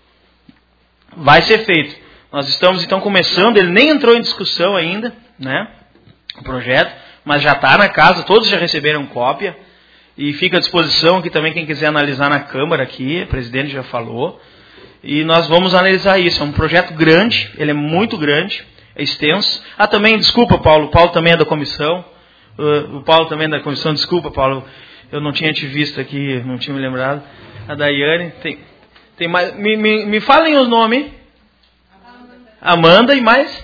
Vai ser feito. Nós estamos então começando, ele nem entrou em discussão ainda, né, o projeto, mas já está na casa, todos já receberam cópia, e fica à disposição aqui também quem quiser analisar na Câmara aqui, o presidente já falou, e nós vamos analisar isso. É um projeto grande, ele é muito grande, é extenso. Ah, também, desculpa, Paulo, o Paulo também é da comissão, o Paulo também é da comissão, desculpa, Paulo, eu não tinha te visto aqui, não tinha me lembrado. A Daiane, tem, tem mais, me, me, me falem os nomes. Amanda e mais?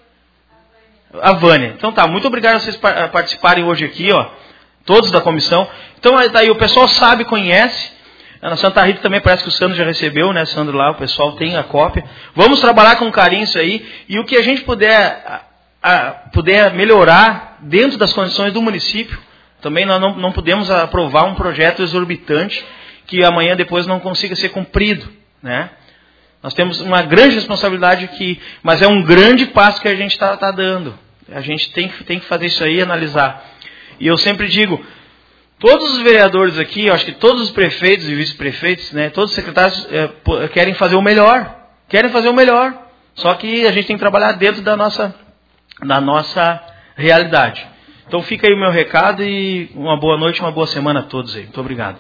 A Vânia. Então tá, muito obrigado a vocês participarem hoje aqui, ó, todos da comissão. Então daí o pessoal sabe, conhece. Na Santa Rita também parece que o Sandro já recebeu, né, Sandro, lá, o pessoal tem a cópia. Vamos trabalhar com carinho isso aí, e o que a gente puder, a, a, puder melhorar dentro das condições do município. Também nós não, não podemos aprovar um projeto exorbitante que amanhã depois não consiga ser cumprido, né? Nós temos uma grande responsabilidade aqui, mas é um grande passo que a gente está tá dando. A gente tem, tem que fazer isso aí e analisar. E eu sempre digo, todos os vereadores aqui, eu acho que todos os prefeitos e vice-prefeitos, né, todos os secretários é, querem fazer o melhor. Querem fazer o melhor. Só que a gente tem que trabalhar dentro da nossa, da nossa realidade. Então fica aí o meu recado e uma boa noite, uma boa semana a todos aí. Muito obrigado.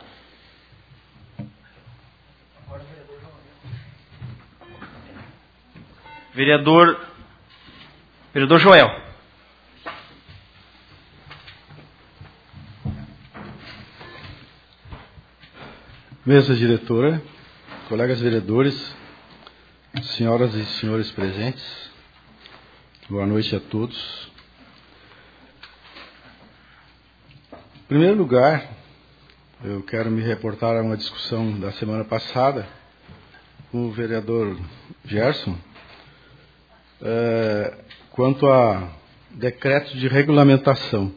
Vereador, vereador Joel. Mesa diretora, colegas vereadores, senhoras e senhores presentes, boa noite a todos. Em primeiro lugar, eu quero me reportar a uma discussão da semana passada com o vereador Gerson, É, quanto a decreto de regulamentação.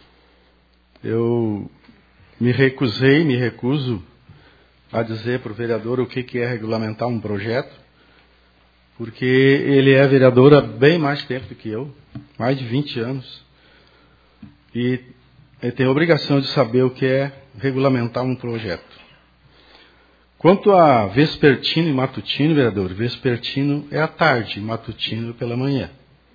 Eu me recusei, me recuso a dizer para o vereador o que, que é regulamentar um projeto, porque ele é vereador há bem mais tempo do que eu, mais de vinte anos, e ele tem a obrigação de saber o que é regulamentar um projeto. Quanto a vespertino e matutino, vereador, vespertino é à tarde, matutino pela manhã.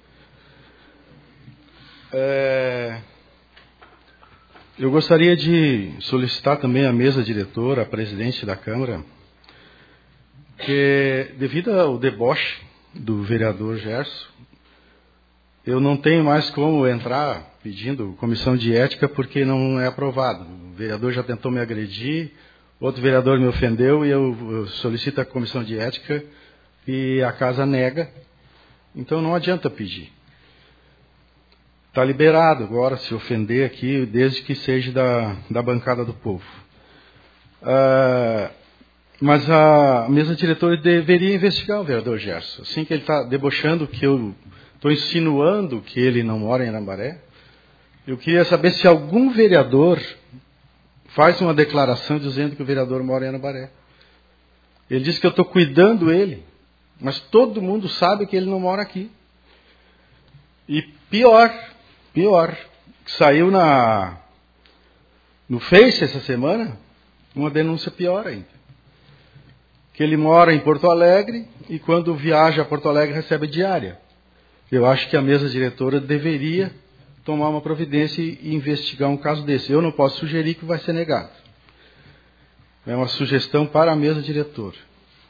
É, eu gostaria de solicitar também à mesa diretora, à presidente da Câmara, que devido ao deboche do vereador Gerson, eu não tenho mais como entrar pedindo comissão de ética porque não é aprovado. O vereador já tentou me agredir, outro vereador me ofendeu e eu solicito a comissão de ética e a casa nega. Então não adianta pedir. Está liberado agora se ofender aqui, desde que seja da, da bancada do povo. Ah, mas a mesa diretora deveria investigar o vereador Gerson. Assim que ele está debochando que eu estou insinuando que ele não mora em Arambaré, eu queria saber se algum vereador faz uma declaração dizendo que o vereador mora em Arambaré. Ele diz que eu estou cuidando ele, mas todo mundo sabe que ele não mora aqui. E pior, pior, saiu na, no Face essa semana uma denúncia pior ainda. Que ele mora em Porto Alegre e quando viaja a Porto Alegre recebe diária. Eu acho que a mesa diretora deveria tomar uma providência e investigar um caso desse. Eu não posso sugerir que vai ser negado. É uma sugestão para a mesa diretora.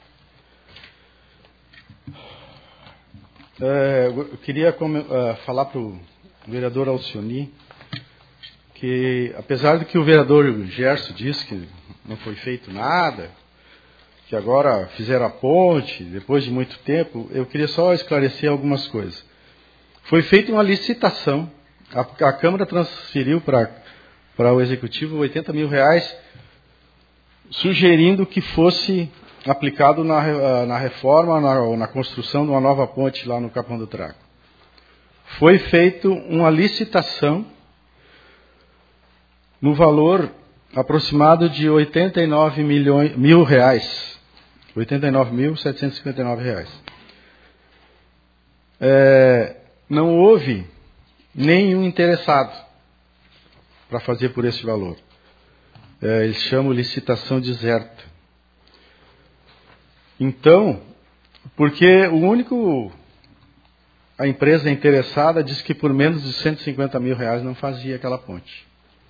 É, eu queria uh, falar para o vereador Alcioni que, apesar de que o vereador Gerson disse que não foi feito nada, que agora fizeram a ponte, depois de muito tempo, eu queria só esclarecer algumas coisas. Foi feita uma licitação, a, a Câmara transferiu para para o Executivo oitenta mil reais, sugerindo que fosse aplicado na, na reforma, na, na construção de uma nova ponte lá no Capão do Trago. Foi feita uma licitação no valor aproximado de oitenta e nove milhões, mil reais, oitenta e nove mil setecentos e cinquenta e nove reais. É, não houve nenhum interessado para fazer por esse valor. É, eles chamam licitação deserta. Então, porque o único, a empresa interessada diz que por menos de cento e cinquenta mil reais não fazia aquela ponte.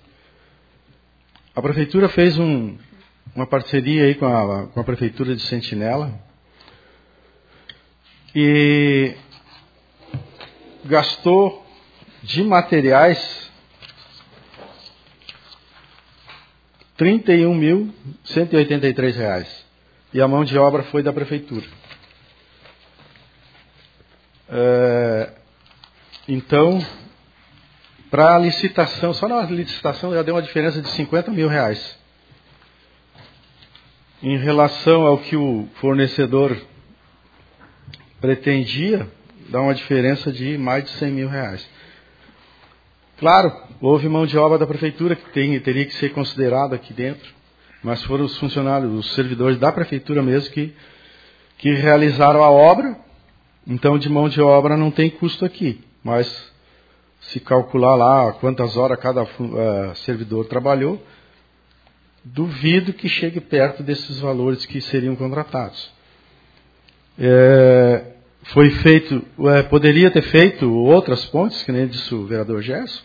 A prefeitura fez um, uma parceria aí com a, com a prefeitura de Sentinela e gastou de materiais trinta e um mil cento e oitenta e três reais. E a mão de obra foi da prefeitura. É, então, para a licitação, só na licitação já deu uma diferença de cinquenta mil reais. Em relação ao que o fornecedor pretendia, dá uma diferença de mais de cem mil reais. Claro, houve mão de obra da prefeitura que tem, teria que ser considerada aqui dentro, mas foram os funcionários, os servidores da prefeitura mesmo que, que realizaram a obra. Então, de mão de obra não tem custo aqui, mas se calcular lá quantas horas cada uh, servidor trabalhou, duvido que chegue perto desses valores que seriam contratados. É, foi feito, é, poderia ter feito outras pontes, que nem disse o vereador Gerson,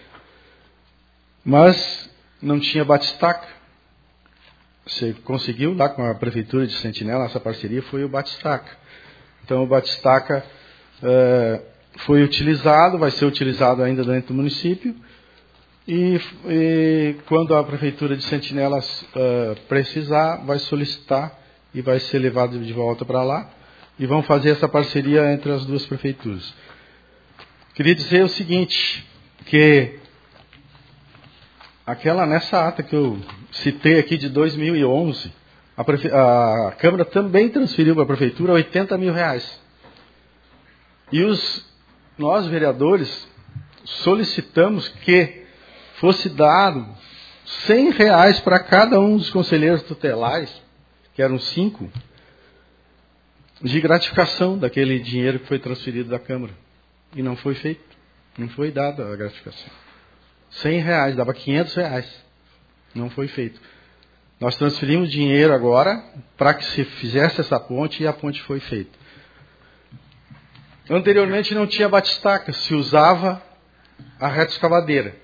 mas não tinha batistaca. Você conseguiu lá com a prefeitura de Sentinela, essa parceria foi o batistaca. Então o batistaca é, foi utilizado, vai ser utilizado ainda dentro do município, e, e quando a prefeitura de Sentinela uh, precisar, vai solicitar e vai ser levado de volta para lá, e vão fazer essa parceria entre as duas prefeituras. Queria dizer o seguinte, que aquela, nessa ata que eu citei aqui de dois mil e onze, a, prefe... a Câmara também transferiu para a prefeitura oitenta mil reais. E os, nós, vereadores, solicitamos que fosse dado cem reais para cada um dos conselheiros tutelares, que eram cinco, de gratificação daquele dinheiro que foi transferido da Câmara. E não foi feito. Não foi dada a gratificação. cem reais, dava quinhentos reais. Não foi feito. Nós transferimos dinheiro agora para que se fizesse essa ponte e a ponte foi feita. Anteriormente não tinha batistaca, se usava a retroescavadeira.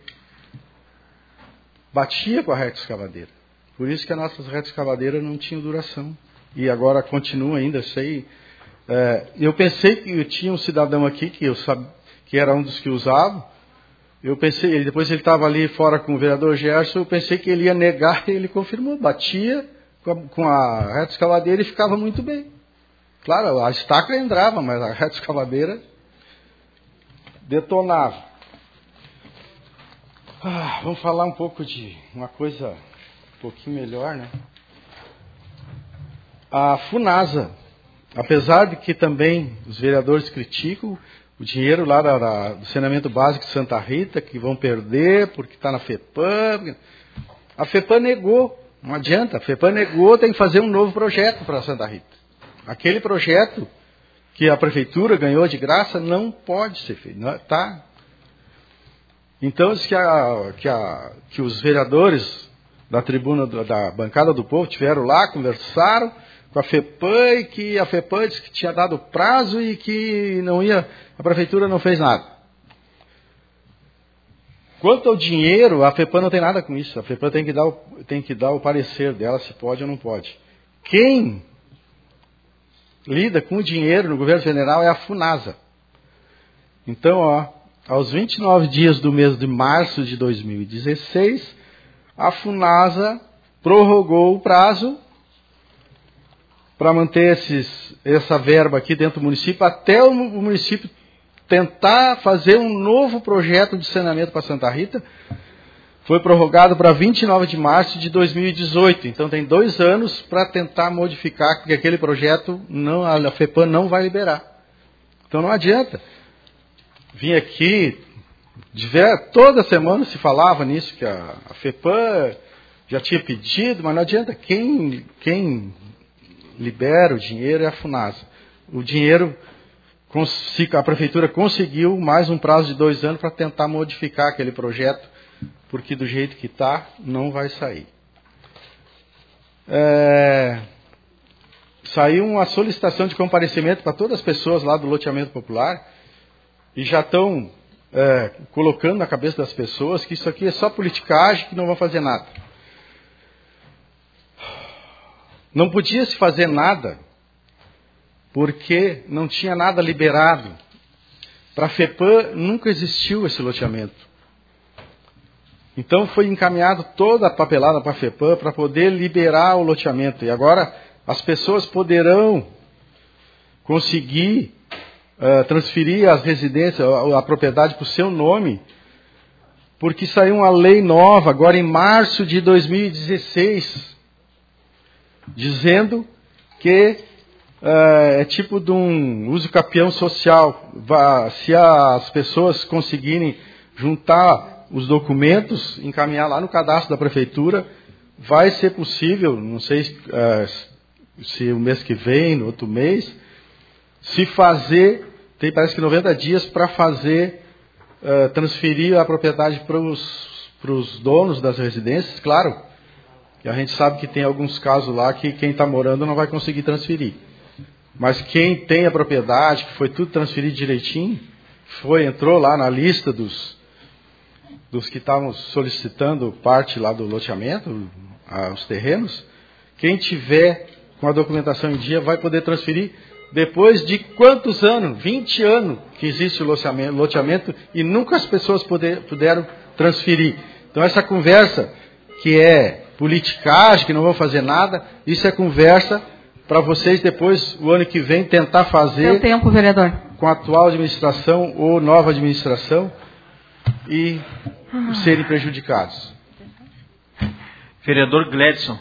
Batia com a retroescavadeira. Por isso que as nossas retroescavadeiras não tinham duração. E agora continua ainda, sei. É, eu pensei que eu tinha um cidadão aqui que, eu sabe, que era um dos que usava. Eu pensei, depois ele estava ali fora com o vereador Gerson, eu pensei que ele ia negar e ele confirmou. Batia com a, com a retroescavadeira e ficava muito bem. Claro, a estaca entrava, mas a retroescavadeira detonava. Ah, vamos falar um pouco de uma coisa um pouquinho melhor, né? A FUNASA, apesar de que também os vereadores criticam o dinheiro lá da, da, do saneamento básico de Santa Rita, que vão perder porque está na FEPAM, a FEPAM negou, não adianta, a FEPAM negou, tem que fazer um novo projeto para Santa Rita. Aquele projeto que a prefeitura ganhou de graça não pode ser feito, não, tá? Então, que, a, que, a, que os vereadores da tribuna, da bancada do povo, estiveram lá, conversaram com a FEPAM, e que a FEPAM disse que tinha dado prazo e que não ia, a prefeitura não fez nada. Quanto ao dinheiro, a FEPAM não tem nada com isso. A FEPAM tem que dar o, tem que dar o parecer dela se pode ou não pode. Quem lida com o dinheiro no governo federal é a FUNASA. Então, ó, aos vinte e nove dias do mês de março de dois mil e dezesseis, a Funasa prorrogou o prazo para manter esses, essa verba aqui dentro do município, até o município tentar fazer um novo projeto de saneamento para Santa Rita. Foi prorrogado para vinte e nove de março de dois mil e dezoito. Então tem dois anos para tentar modificar, porque aquele projeto não, a FEPAM não vai liberar. Então não adianta. Vim aqui, toda semana se falava nisso, que a, a FEPAM já tinha pedido, mas não adianta. Quem, quem libera o dinheiro é a Funasa. O dinheiro, a prefeitura conseguiu mais um prazo de dois anos para tentar modificar aquele projeto, porque do jeito que está, não vai sair. É, saiu uma solicitação de comparecimento para todas as pessoas lá do loteamento popular, e já estão é, colocando na cabeça das pessoas que isso aqui é só politicagem, que não vão fazer nada. Não podia se fazer nada, porque não tinha nada liberado. Para a FEPAM nunca existiu esse loteamento. Então foi encaminhado toda a papelada para a FEPAM para poder liberar o loteamento. E agora as pessoas poderão conseguir uh, transferir as residências, a, a propriedade para o seu nome, porque saiu uma lei nova agora em março de dois mil e dezesseis, dizendo que uh, é tipo de um uso capião social. Se as pessoas conseguirem juntar os documentos, encaminhar lá no cadastro da prefeitura, vai ser possível, não sei uh, se o mês que vem, no outro mês, se fazer, tem parece que noventa dias para fazer, uh, transferir a propriedade para os donos das residências, claro, e a gente sabe que tem alguns casos lá que quem está morando não vai conseguir transferir. Mas quem tem a propriedade, que foi tudo transferido direitinho, foi, entrou lá na lista dos dos que estavam solicitando parte lá do loteamento, os terrenos, quem tiver com a documentação em dia vai poder transferir depois de quantos anos? vinte anos que existe o loteamento, loteamento e nunca as pessoas poder, puderam transferir. Então essa conversa que é politicagem, que não vão fazer nada, isso é conversa para vocês depois, o ano que vem, tentar fazer Seu tempo, vereador. Com a atual administração ou nova administração e serem prejudicados. Vereador Gledson.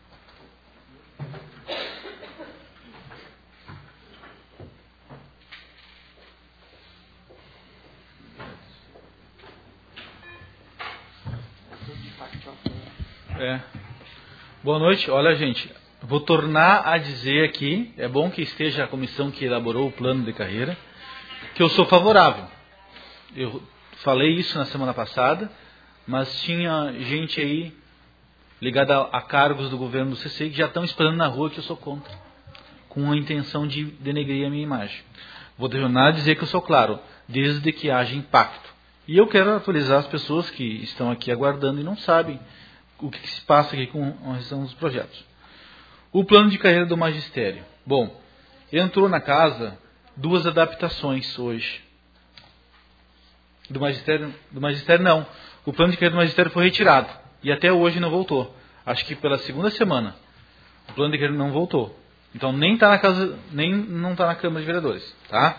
É. Boa noite. Olha, gente, vou tornar a dizer aqui, é bom que esteja a comissão que elaborou o plano de carreira, que eu sou favorável. Eu falei isso na semana passada, mas tinha gente aí ligada a, a cargos do governo do C C que já estão esperando na rua que eu sou contra, com a intenção de denegrir a minha imagem. Vou tornar a dizer que eu sou claro, desde que haja impacto. E eu quero atualizar as pessoas que estão aqui aguardando e não sabem o que se passa aqui com a relação dos projetos. O plano de carreira do magistério. Bom, entrou na casa duas adaptações hoje. Do magistério, do magistério não. O plano de carreira do magistério foi retirado. E até hoje não voltou. Acho que pela segunda semana. O plano de carreira não voltou. Então nem está na casa, nem não está na Câmara de Vereadores. Tá?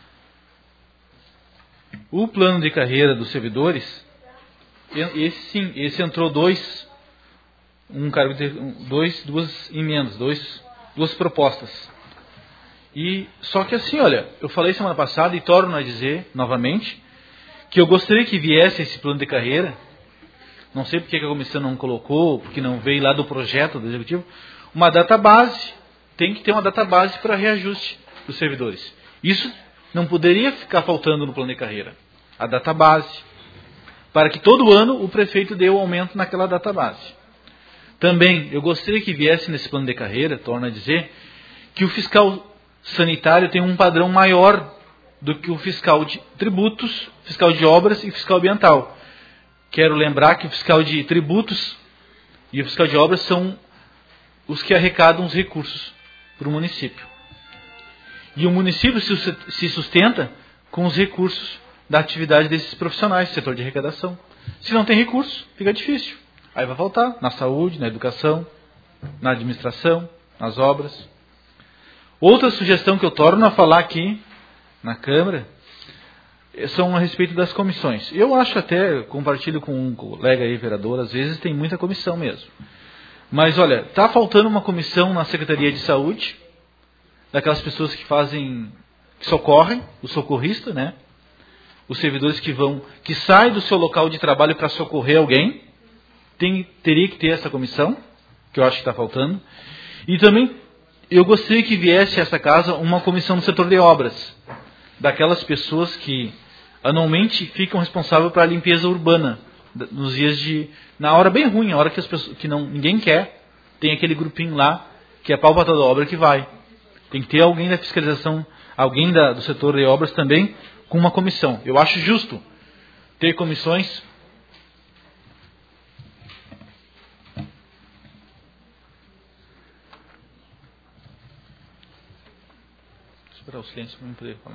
O plano de carreira dos servidores, esse sim, esse entrou dois, um cargo de, dois, duas emendas, dois, duas propostas. E só que assim, olha, eu falei semana passada e torno a dizer novamente que eu gostaria que viesse esse plano de carreira, não sei porque a comissão não colocou, porque não veio lá do projeto do Executivo, uma data base, tem que ter uma data base para reajuste dos servidores. Isso não poderia ficar faltando no plano de carreira. A data base, para que todo ano o prefeito dê o aumento naquela data base. Também, eu gostaria que viesse nesse plano de carreira, torna a dizer, que o fiscal sanitário tem um padrão maior do que o fiscal de tributos, fiscal de obras e fiscal ambiental. Quero lembrar que o fiscal de tributos e o fiscal de obras são os que arrecadam os recursos para o município. E o município se sustenta com os recursos da atividade desses profissionais, setor de arrecadação. Se não tem recurso, fica difícil. Aí vai faltar na saúde, na educação, na administração, nas obras. Outra sugestão que eu torno a falar aqui na Câmara são a respeito das comissões. Eu acho até, compartilho com um colega aí, vereador, às vezes tem muita comissão mesmo. Mas olha, está faltando uma comissão na Secretaria de Saúde, daquelas pessoas que fazem, que socorrem, o socorrista, né? Os servidores que vão, que saem do seu local de trabalho para socorrer alguém, tem, teria que ter essa comissão, que eu acho que está faltando. E também eu gostaria que viesse a essa casa uma comissão do setor de obras, daquelas pessoas que anualmente ficam responsáveis para a limpeza urbana, nos dias de, na hora bem ruim, a hora que as pessoas, que não, ninguém quer, tem aquele grupinho lá, que é pálpata da obra que vai. Tem que ter alguém da fiscalização, alguém da, do setor de obras também, com uma comissão. Eu acho justo ter comissões. Vou esperar o silêncio para eu poder falar.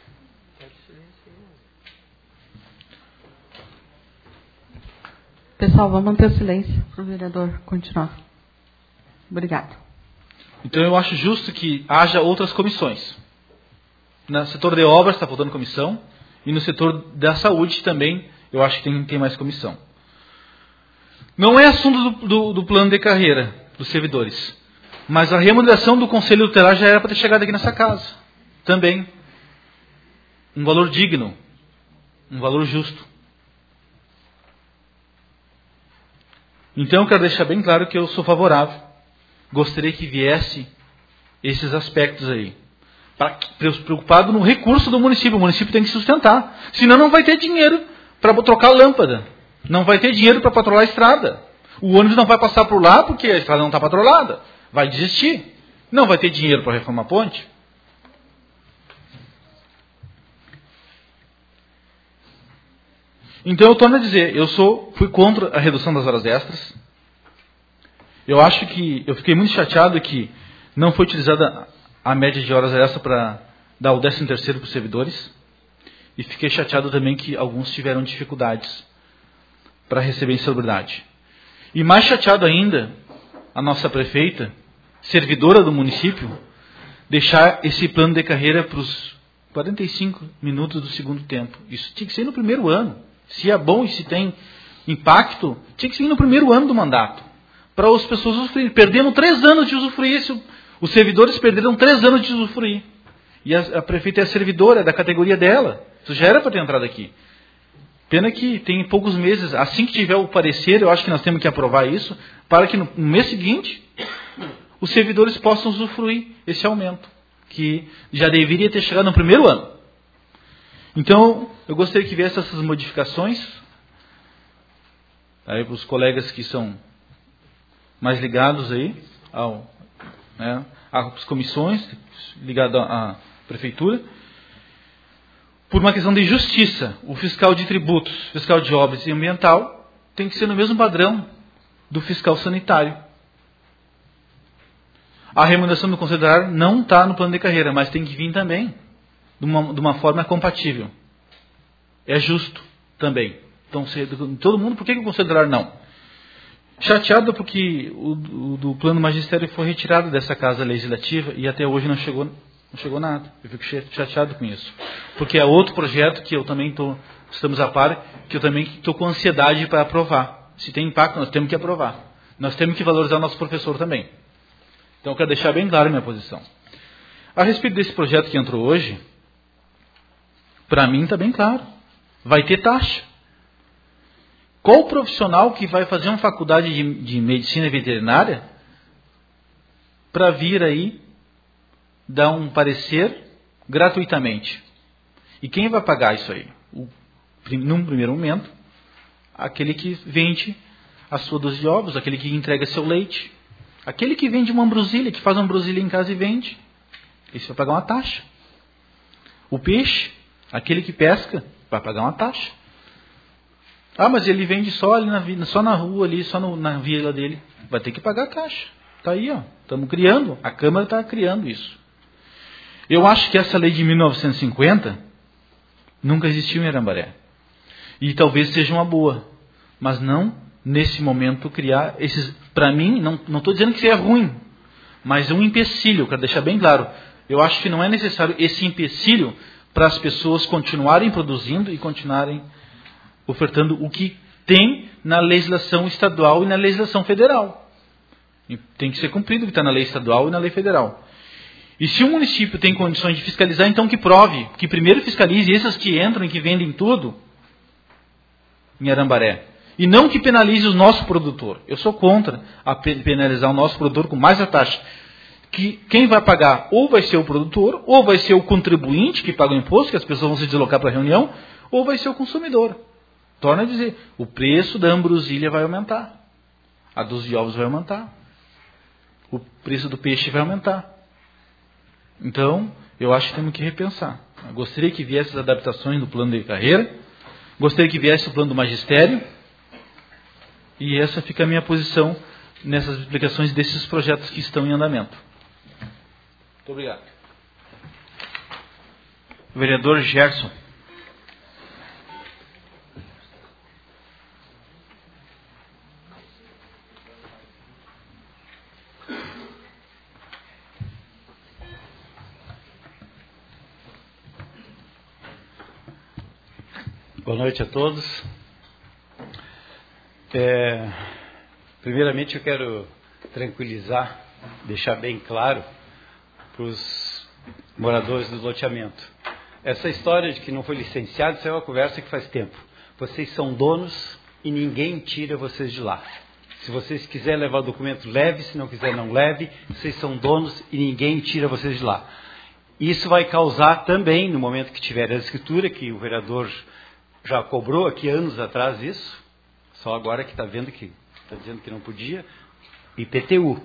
Pessoal, vamos manter o silêncio para o vereador continuar. Obrigado. Então eu acho justo que haja outras comissões. No setor de obras está faltando comissão, e no setor da saúde também eu acho que tem, tem mais comissão. Não é assunto do, do, do plano de carreira dos servidores, mas a remuneração do Conselho Tutelar já era para ter chegado aqui nessa casa. Também. Um valor digno, um valor justo. Então eu quero deixar bem claro que eu sou favorável. Gostaria que viesse esses aspectos aí. Preocupado no recurso do município. O município tem que sustentar. Senão não vai ter dinheiro para trocar a lâmpada. Não vai ter dinheiro para patrolar a estrada. O ônibus não vai passar por lá porque a estrada não está patrolada. Vai desistir. Não vai ter dinheiro para reformar a ponte. Então eu torno a dizer, eu sou, fui contra a redução das horas extras. Eu acho que, eu fiquei muito chateado que não foi utilizada a média de horas extras para dar o décimo terceiro para os servidores. E fiquei chateado também que alguns tiveram dificuldades para receber insalubridade. E mais chateado ainda, a nossa prefeita, servidora do município, deixar esse plano de carreira para os quarenta e cinco minutos do segundo tempo. Isso tinha que ser no primeiro ano. Se é bom e se tem impacto, tinha que ser no primeiro ano do mandato. Para as pessoas usufruírem. Perderam três anos de usufruir. Os servidores perderam três anos de usufruir. E a, a prefeita é a servidora, é da categoria dela. Isso já era para ter entrado aqui. Pena que tem poucos meses. Assim que tiver o parecer, eu acho que nós temos que aprovar isso, para que no, no mês seguinte, os servidores possam usufruir esse aumento, que já deveria ter chegado no primeiro ano. Então, eu gostaria que viesse essas modificações, aí para os colegas que são mais ligados aí, ao, né, às comissões, ligadas à prefeitura, por uma questão de justiça. O fiscal de tributos, fiscal de obras e ambiental, tem que ser no mesmo padrão do fiscal sanitário. A remuneração do Conselho Tutelar não está no plano de carreira, mas tem que vir também de uma, de uma forma compatível. É justo também. Então, se, todo mundo, por que, que o Conselho Tutelar não? Chateado porque o, o do plano magistério foi retirado dessa casa legislativa e até hoje não chegou, não chegou nada. Eu fico chateado com isso. Porque é outro projeto que eu também tô, estamos a par, que eu também estou com ansiedade para aprovar. Se tem impacto, nós temos que aprovar. Nós temos que valorizar o nosso professor também. Então, eu quero deixar bem claro a minha posição. A respeito desse projeto que entrou hoje, para mim está bem claro. Vai ter taxa. Qual profissional que vai fazer uma faculdade de, de medicina veterinária para vir aí dar um parecer gratuitamente? E quem vai pagar isso aí? O, num primeiro momento, aquele que vende a sua dose de ovos, aquele que entrega seu leite, aquele que vende uma ambrosilha, que faz uma ambrosilha em casa e vende. Esse vai pagar uma taxa. O peixe, aquele que pesca, vai pagar uma taxa. Ah, mas ele vende só ali na, só na rua, ali, só no, na vila dele. Vai ter que pagar a taxa. Está aí, ó. Estamos criando. A Câmara está criando isso. Eu acho que essa lei de mil novecentos e cinquenta, Nunca existiu em Arambaré. E talvez seja uma boa, mas não nesse momento criar esses... Para mim, não estou dizendo que isso é ruim, mas é um empecilho, quero deixar bem claro. Eu acho que não é necessário esse empecilho para as pessoas continuarem produzindo e continuarem ofertando o que tem na legislação estadual e na legislação federal. E tem que ser cumprido o que está na lei estadual e na lei federal. E se o município tem condições de fiscalizar, então que prove, que primeiro fiscalize esses que entram e que vendem tudo em Arambaré. E não que penalize o nosso produtor. Eu sou contra a penalizar o nosso produtor com mais a taxa. Que quem vai pagar ou vai ser o produtor, ou vai ser o contribuinte que paga o imposto, que as pessoas vão se deslocar para a reunião, ou vai ser o consumidor. Torna a dizer, o preço da ambrosilha vai aumentar. A dos de ovos vai aumentar. O preço do peixe vai aumentar. Então, eu acho que temos que repensar. Eu gostaria que viessem as adaptações do plano de carreira. Gostaria que viesse o plano do magistério. E essa fica a minha posição nessas explicações desses projetos que estão em andamento. Muito obrigado. Vereador Gerson. Boa noite a todos. É, primeiramente eu quero tranquilizar, deixar bem claro para os moradores do loteamento. Essa história de que não foi licenciado, isso é uma conversa que faz tempo. Vocês são donos e ninguém tira vocês de lá. Se vocês quiserem levar o documento, leve. Se não quiser, não leve. Vocês são donos e ninguém tira vocês de lá. Isso vai causar também, no momento que tiver a escritura, que o vereador já cobrou aqui anos atrás isso, só agora que está vendo que está dizendo que não podia, I P T U.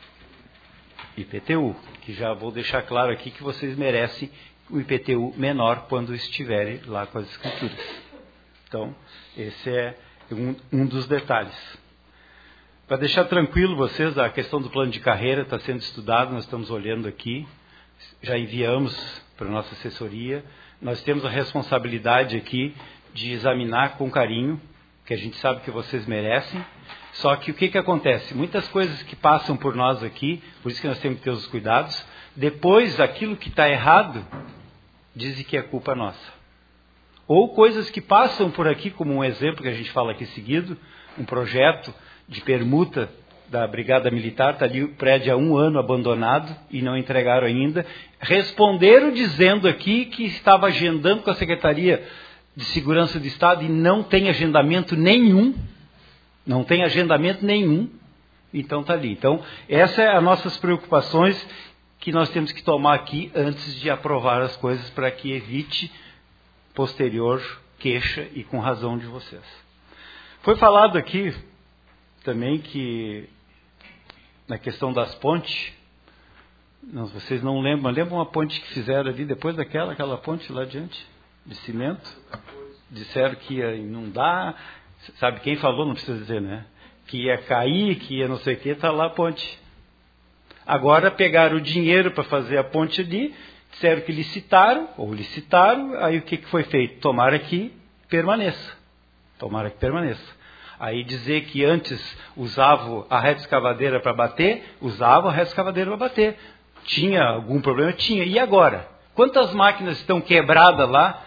I P T U, que já vou deixar claro aqui que vocês merecem o I P T U menor quando estiverem lá com as escrituras. Então, esse é um, um dos detalhes. Para deixar tranquilo vocês, a questão do plano de carreira está sendo estudado, nós estamos olhando aqui, já enviamos para a nossa assessoria, nós temos a responsabilidade aqui de examinar com carinho, que a gente sabe que vocês merecem. Só que o que, que acontece? Muitas coisas que passam por nós aqui, por isso que nós temos que ter os cuidados, depois aquilo que está errado, dizem que é culpa nossa. Ou coisas que passam por aqui, como um exemplo que a gente fala aqui seguido, um projeto de permuta da Brigada Militar, está ali o prédio há um ano abandonado e não entregaram ainda. Responderam dizendo aqui que estava agendando com a Secretaria de Segurança do Estado e não tem agendamento nenhum. Não tem agendamento nenhum. Então está ali. Então, essas são as nossas preocupações que nós temos que tomar aqui antes de aprovar as coisas para que evite posterior queixa e com razão de vocês. Foi falado aqui também que na questão das pontes, não, vocês não lembram, lembram uma ponte que fizeram ali depois daquela, aquela ponte lá adiante, de cimento? Disseram que ia inundar, sabe quem falou, não precisa dizer, né? Que ia cair, que ia não sei o que, está lá a ponte. Agora pegaram o dinheiro para fazer a ponte ali, disseram que licitaram, ou licitaram, aí o que, que foi feito? Tomara que permaneça. Tomara que permaneça. Aí dizer que antes usava a reta escavadeira para bater, usava a reta escavadeira para bater. Tinha algum problema? Tinha. E agora? Quantas máquinas estão quebradas lá,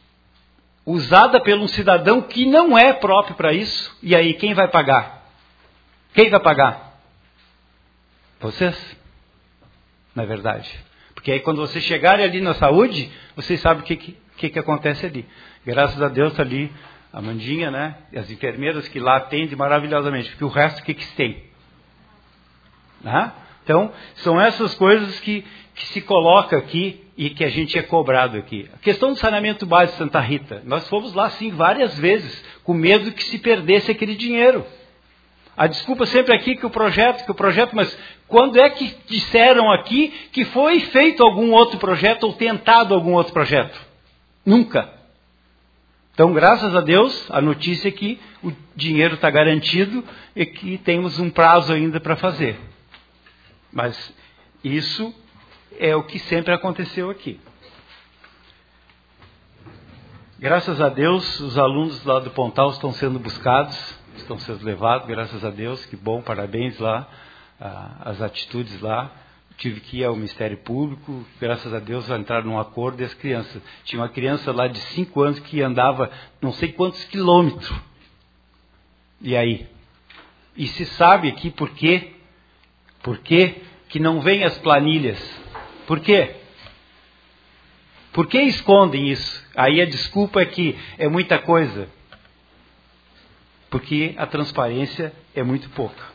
usada por um cidadão que não é próprio para isso? E aí, quem vai pagar? Quem vai pagar? Vocês? Não é verdade? Porque aí quando vocês chegarem ali na saúde, vocês sabem o que, que, que acontece ali. Graças a Deus está ali a Mandinha, né? E as enfermeiras que lá atendem maravilhosamente. Porque o resto, o que, que se tem? Né? Então, são essas coisas que, que se coloca aqui e que a gente é cobrado aqui. A questão do saneamento básico de Santa Rita. Nós fomos lá, sim, várias vezes, com medo que se perdesse aquele dinheiro. A desculpa sempre aqui que o projeto, que o projeto, mas quando é que disseram aqui que foi feito algum outro projeto ou tentado algum outro projeto? Nunca. Então, graças a Deus, a notícia é que o dinheiro está garantido e que temos um prazo ainda para fazer. Mas isso é o que sempre aconteceu aqui. Graças a Deus, os alunos lá do Pontal estão sendo buscados, estão sendo levados, graças a Deus, que bom, parabéns lá, ah, as atitudes lá. Tive que ir ao Ministério Público, graças a Deus entraram num acordo e as crianças. Tinha uma criança lá de cinco anos que andava não sei quantos quilômetros. E aí? E se sabe aqui por quê? Por quê que não vem as planilhas? Por quê? Por que escondem isso? Aí a desculpa é que é muita coisa. Porque a transparência é muito pouca.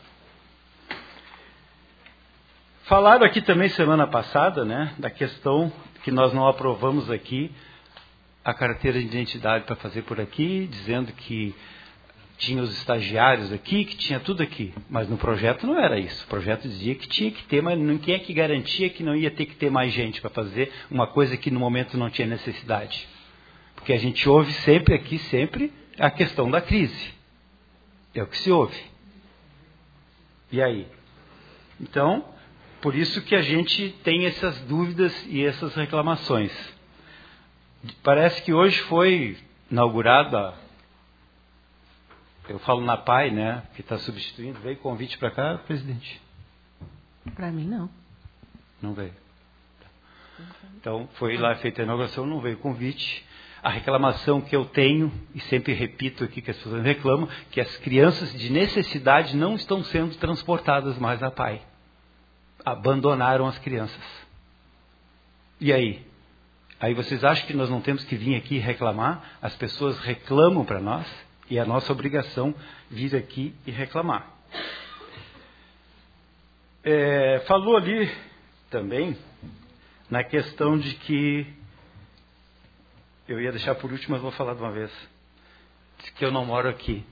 Falaram aqui também semana passada, né, da questão que nós não aprovamos aqui a carteira de identidade para fazer por aqui, dizendo que tinha os estagiários aqui, que tinha tudo aqui. Mas no projeto não era isso. O projeto dizia que tinha que ter, mas ninguém é que garantia que não ia ter que ter mais gente para fazer uma coisa que no momento não tinha necessidade. Porque a gente ouve sempre aqui, sempre, a questão da crise. É o que se ouve. E aí? Então, por isso que a gente tem essas dúvidas e essas reclamações. Parece que hoje foi inaugurada, eu falo na P A I, né, que está substituindo, veio convite para cá, presidente? Para mim, não. Não veio. Então, foi lá feita a inauguração, não veio convite. A reclamação que eu tenho, e sempre repito aqui que as pessoas reclamam, que as crianças de necessidade não estão sendo transportadas mais à P A I. Abandonaram as crianças. E aí? Aí vocês acham que nós não temos que vir aqui reclamar? As pessoas reclamam para nós e é a nossa obrigação vir aqui e reclamar. É, falou ali também na questão de que, eu ia deixar por último, mas vou falar de uma vez, que eu não moro aqui.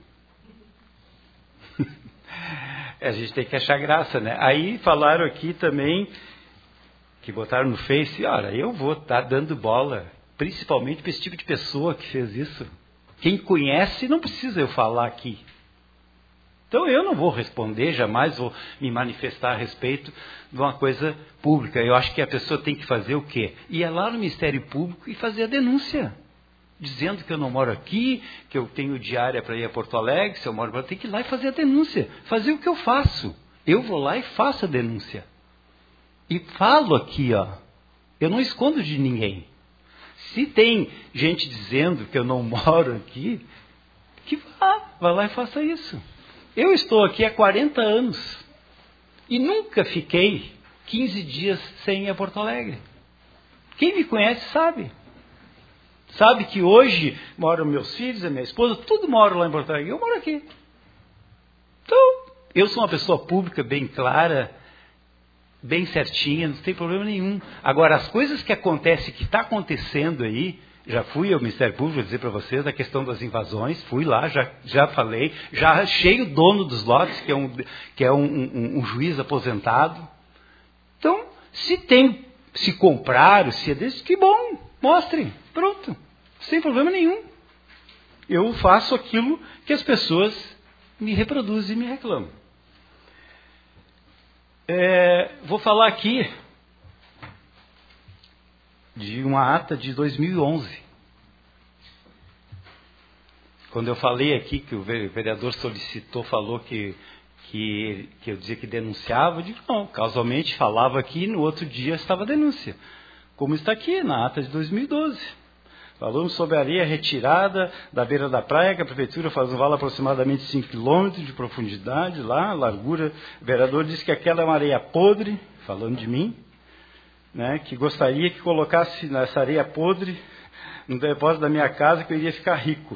A gente tem que achar graça, né? Aí falaram aqui também, que botaram no Face, olha, eu vou estar dando bola, principalmente para esse tipo de pessoa que fez isso. Quem conhece, não precisa eu falar aqui. Então eu não vou responder, jamais vou me manifestar a respeito de uma coisa pública. Eu acho que a pessoa tem que fazer o quê? Ir lá no Ministério Público e fazer a denúncia. Dizendo que eu não moro aqui, que eu tenho diária para ir a Porto Alegre, se eu moro para tem que ir lá e fazer a denúncia. Fazer o que eu faço. Eu vou lá e faço a denúncia. E falo aqui, ó. Eu não escondo de ninguém. Se tem gente dizendo que eu não moro aqui, que vá, vá lá e faça isso. Eu estou aqui há quarenta anos e nunca fiquei quinze dias sem ir a Porto Alegre. Quem me conhece sabe. Sabe que hoje moram meus filhos, a minha esposa, tudo mora lá em Porto Alegre. Eu moro aqui. Então, eu sou uma pessoa pública bem clara, bem certinha, não tem problema nenhum. Agora, as coisas que acontecem, que está acontecendo aí, já fui ao Ministério Público, vou dizer para vocês, a questão das invasões, fui lá, já, já falei, já achei o dono dos lotes, que é um, que é um, um, um juiz aposentado. Então, se tem, se compraram, se é desse, que bom, mostrem, pronto, sem problema nenhum. Eu faço aquilo que as pessoas me reproduzem e me reclamam. É, vou falar aqui de uma ata de dois mil e onze. Quando eu falei aqui que o vereador solicitou, falou que, que, que eu dizia que denunciava, eu digo, não, casualmente falava aqui e no outro dia estava a denúncia. Como está aqui na ata de dois mil e doze. Falamos sobre a areia retirada da beira da praia, que a prefeitura faz um vale aproximadamente cinco quilômetros de profundidade, lá, largura. O vereador disse que aquela é uma areia podre, falando de mim, né, que gostaria que colocasse nessa areia podre no depósito da minha casa, que eu iria ficar rico.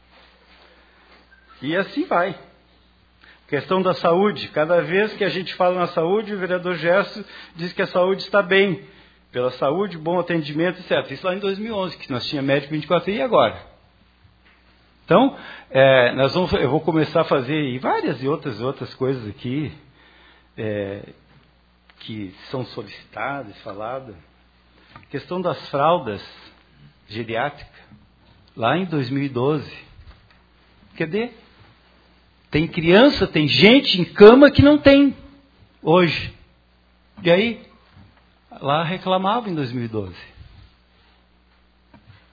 E assim vai. Questão da saúde. Cada vez que a gente fala na saúde, o vereador Gerson diz que a saúde está bem. Pela saúde, bom atendimento, etcétera. Isso lá em dois mil e onze, que nós tínhamos médico vinte e quatro horas, e agora? Então, é, nós vamos, eu vou começar a fazer várias e outras, outras coisas aqui, é, que são solicitadas, faladas. Questão das fraldas geriátricas, lá em dois mil e doze. Cadê? Tem criança, tem gente em cama que não tem hoje. E aí? Lá reclamava em dois mil e doze.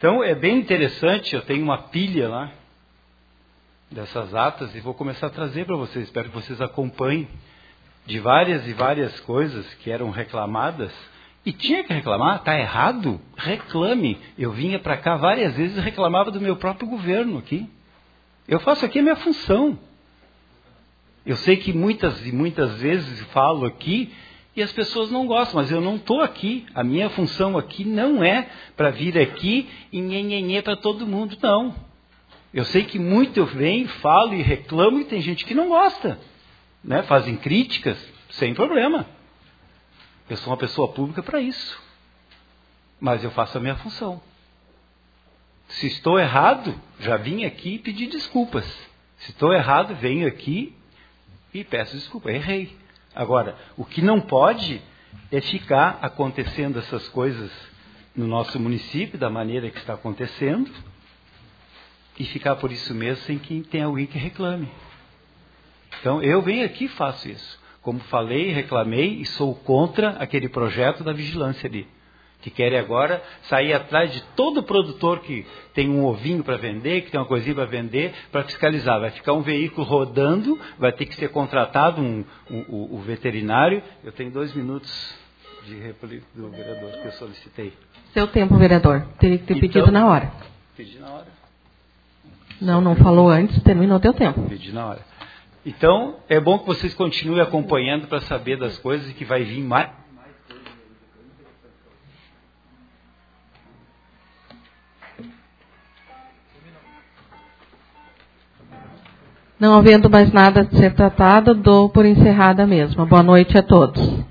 Então, é bem interessante, eu tenho uma pilha lá dessas atas e vou começar a trazer para vocês. Espero que vocês acompanhem de várias e várias coisas que eram reclamadas. E tinha que reclamar, está errado? Reclame. Eu vinha para cá várias vezes e reclamava do meu próprio governo aqui. Eu faço aqui a minha função. Eu sei que muitas e muitas vezes falo aqui e as pessoas não gostam, mas eu não estou aqui. A minha função aqui não é para vir aqui e nhenhenhê para todo mundo, não. Eu sei que muito eu venho, falo e reclamo e tem gente que não gosta. Né? Fazem críticas, sem problema. Eu sou uma pessoa pública para isso. Mas eu faço a minha função. Se estou errado, já vim aqui pedir desculpas. Se estou errado, venho aqui e peço desculpa. Errei. Agora, o que não pode é ficar acontecendo essas coisas no nosso município, da maneira que está acontecendo, e ficar por isso mesmo sem que tenha alguém que reclame. Então, eu venho aqui e faço isso. Como falei, reclamei e sou contra aquele projeto da vigilância ali. Que querem agora sair atrás de todo produtor que tem um ovinho para vender, que tem uma coisinha para vender, para fiscalizar. Vai ficar um veículo rodando, vai ter que ser contratado um, um, um, um veterinário. Eu tenho dois minutos de replico do vereador que eu solicitei. Seu tempo, vereador. Teria que ter Então, pedido na hora. Pedi na hora. Não, não falou antes, terminou teu tempo. Pedi na hora. Então, é bom que vocês continuem acompanhando para saber das coisas e que vai vir mais. Não havendo mais nada a ser tratado, dou por encerrada mesmo. Boa noite a todos.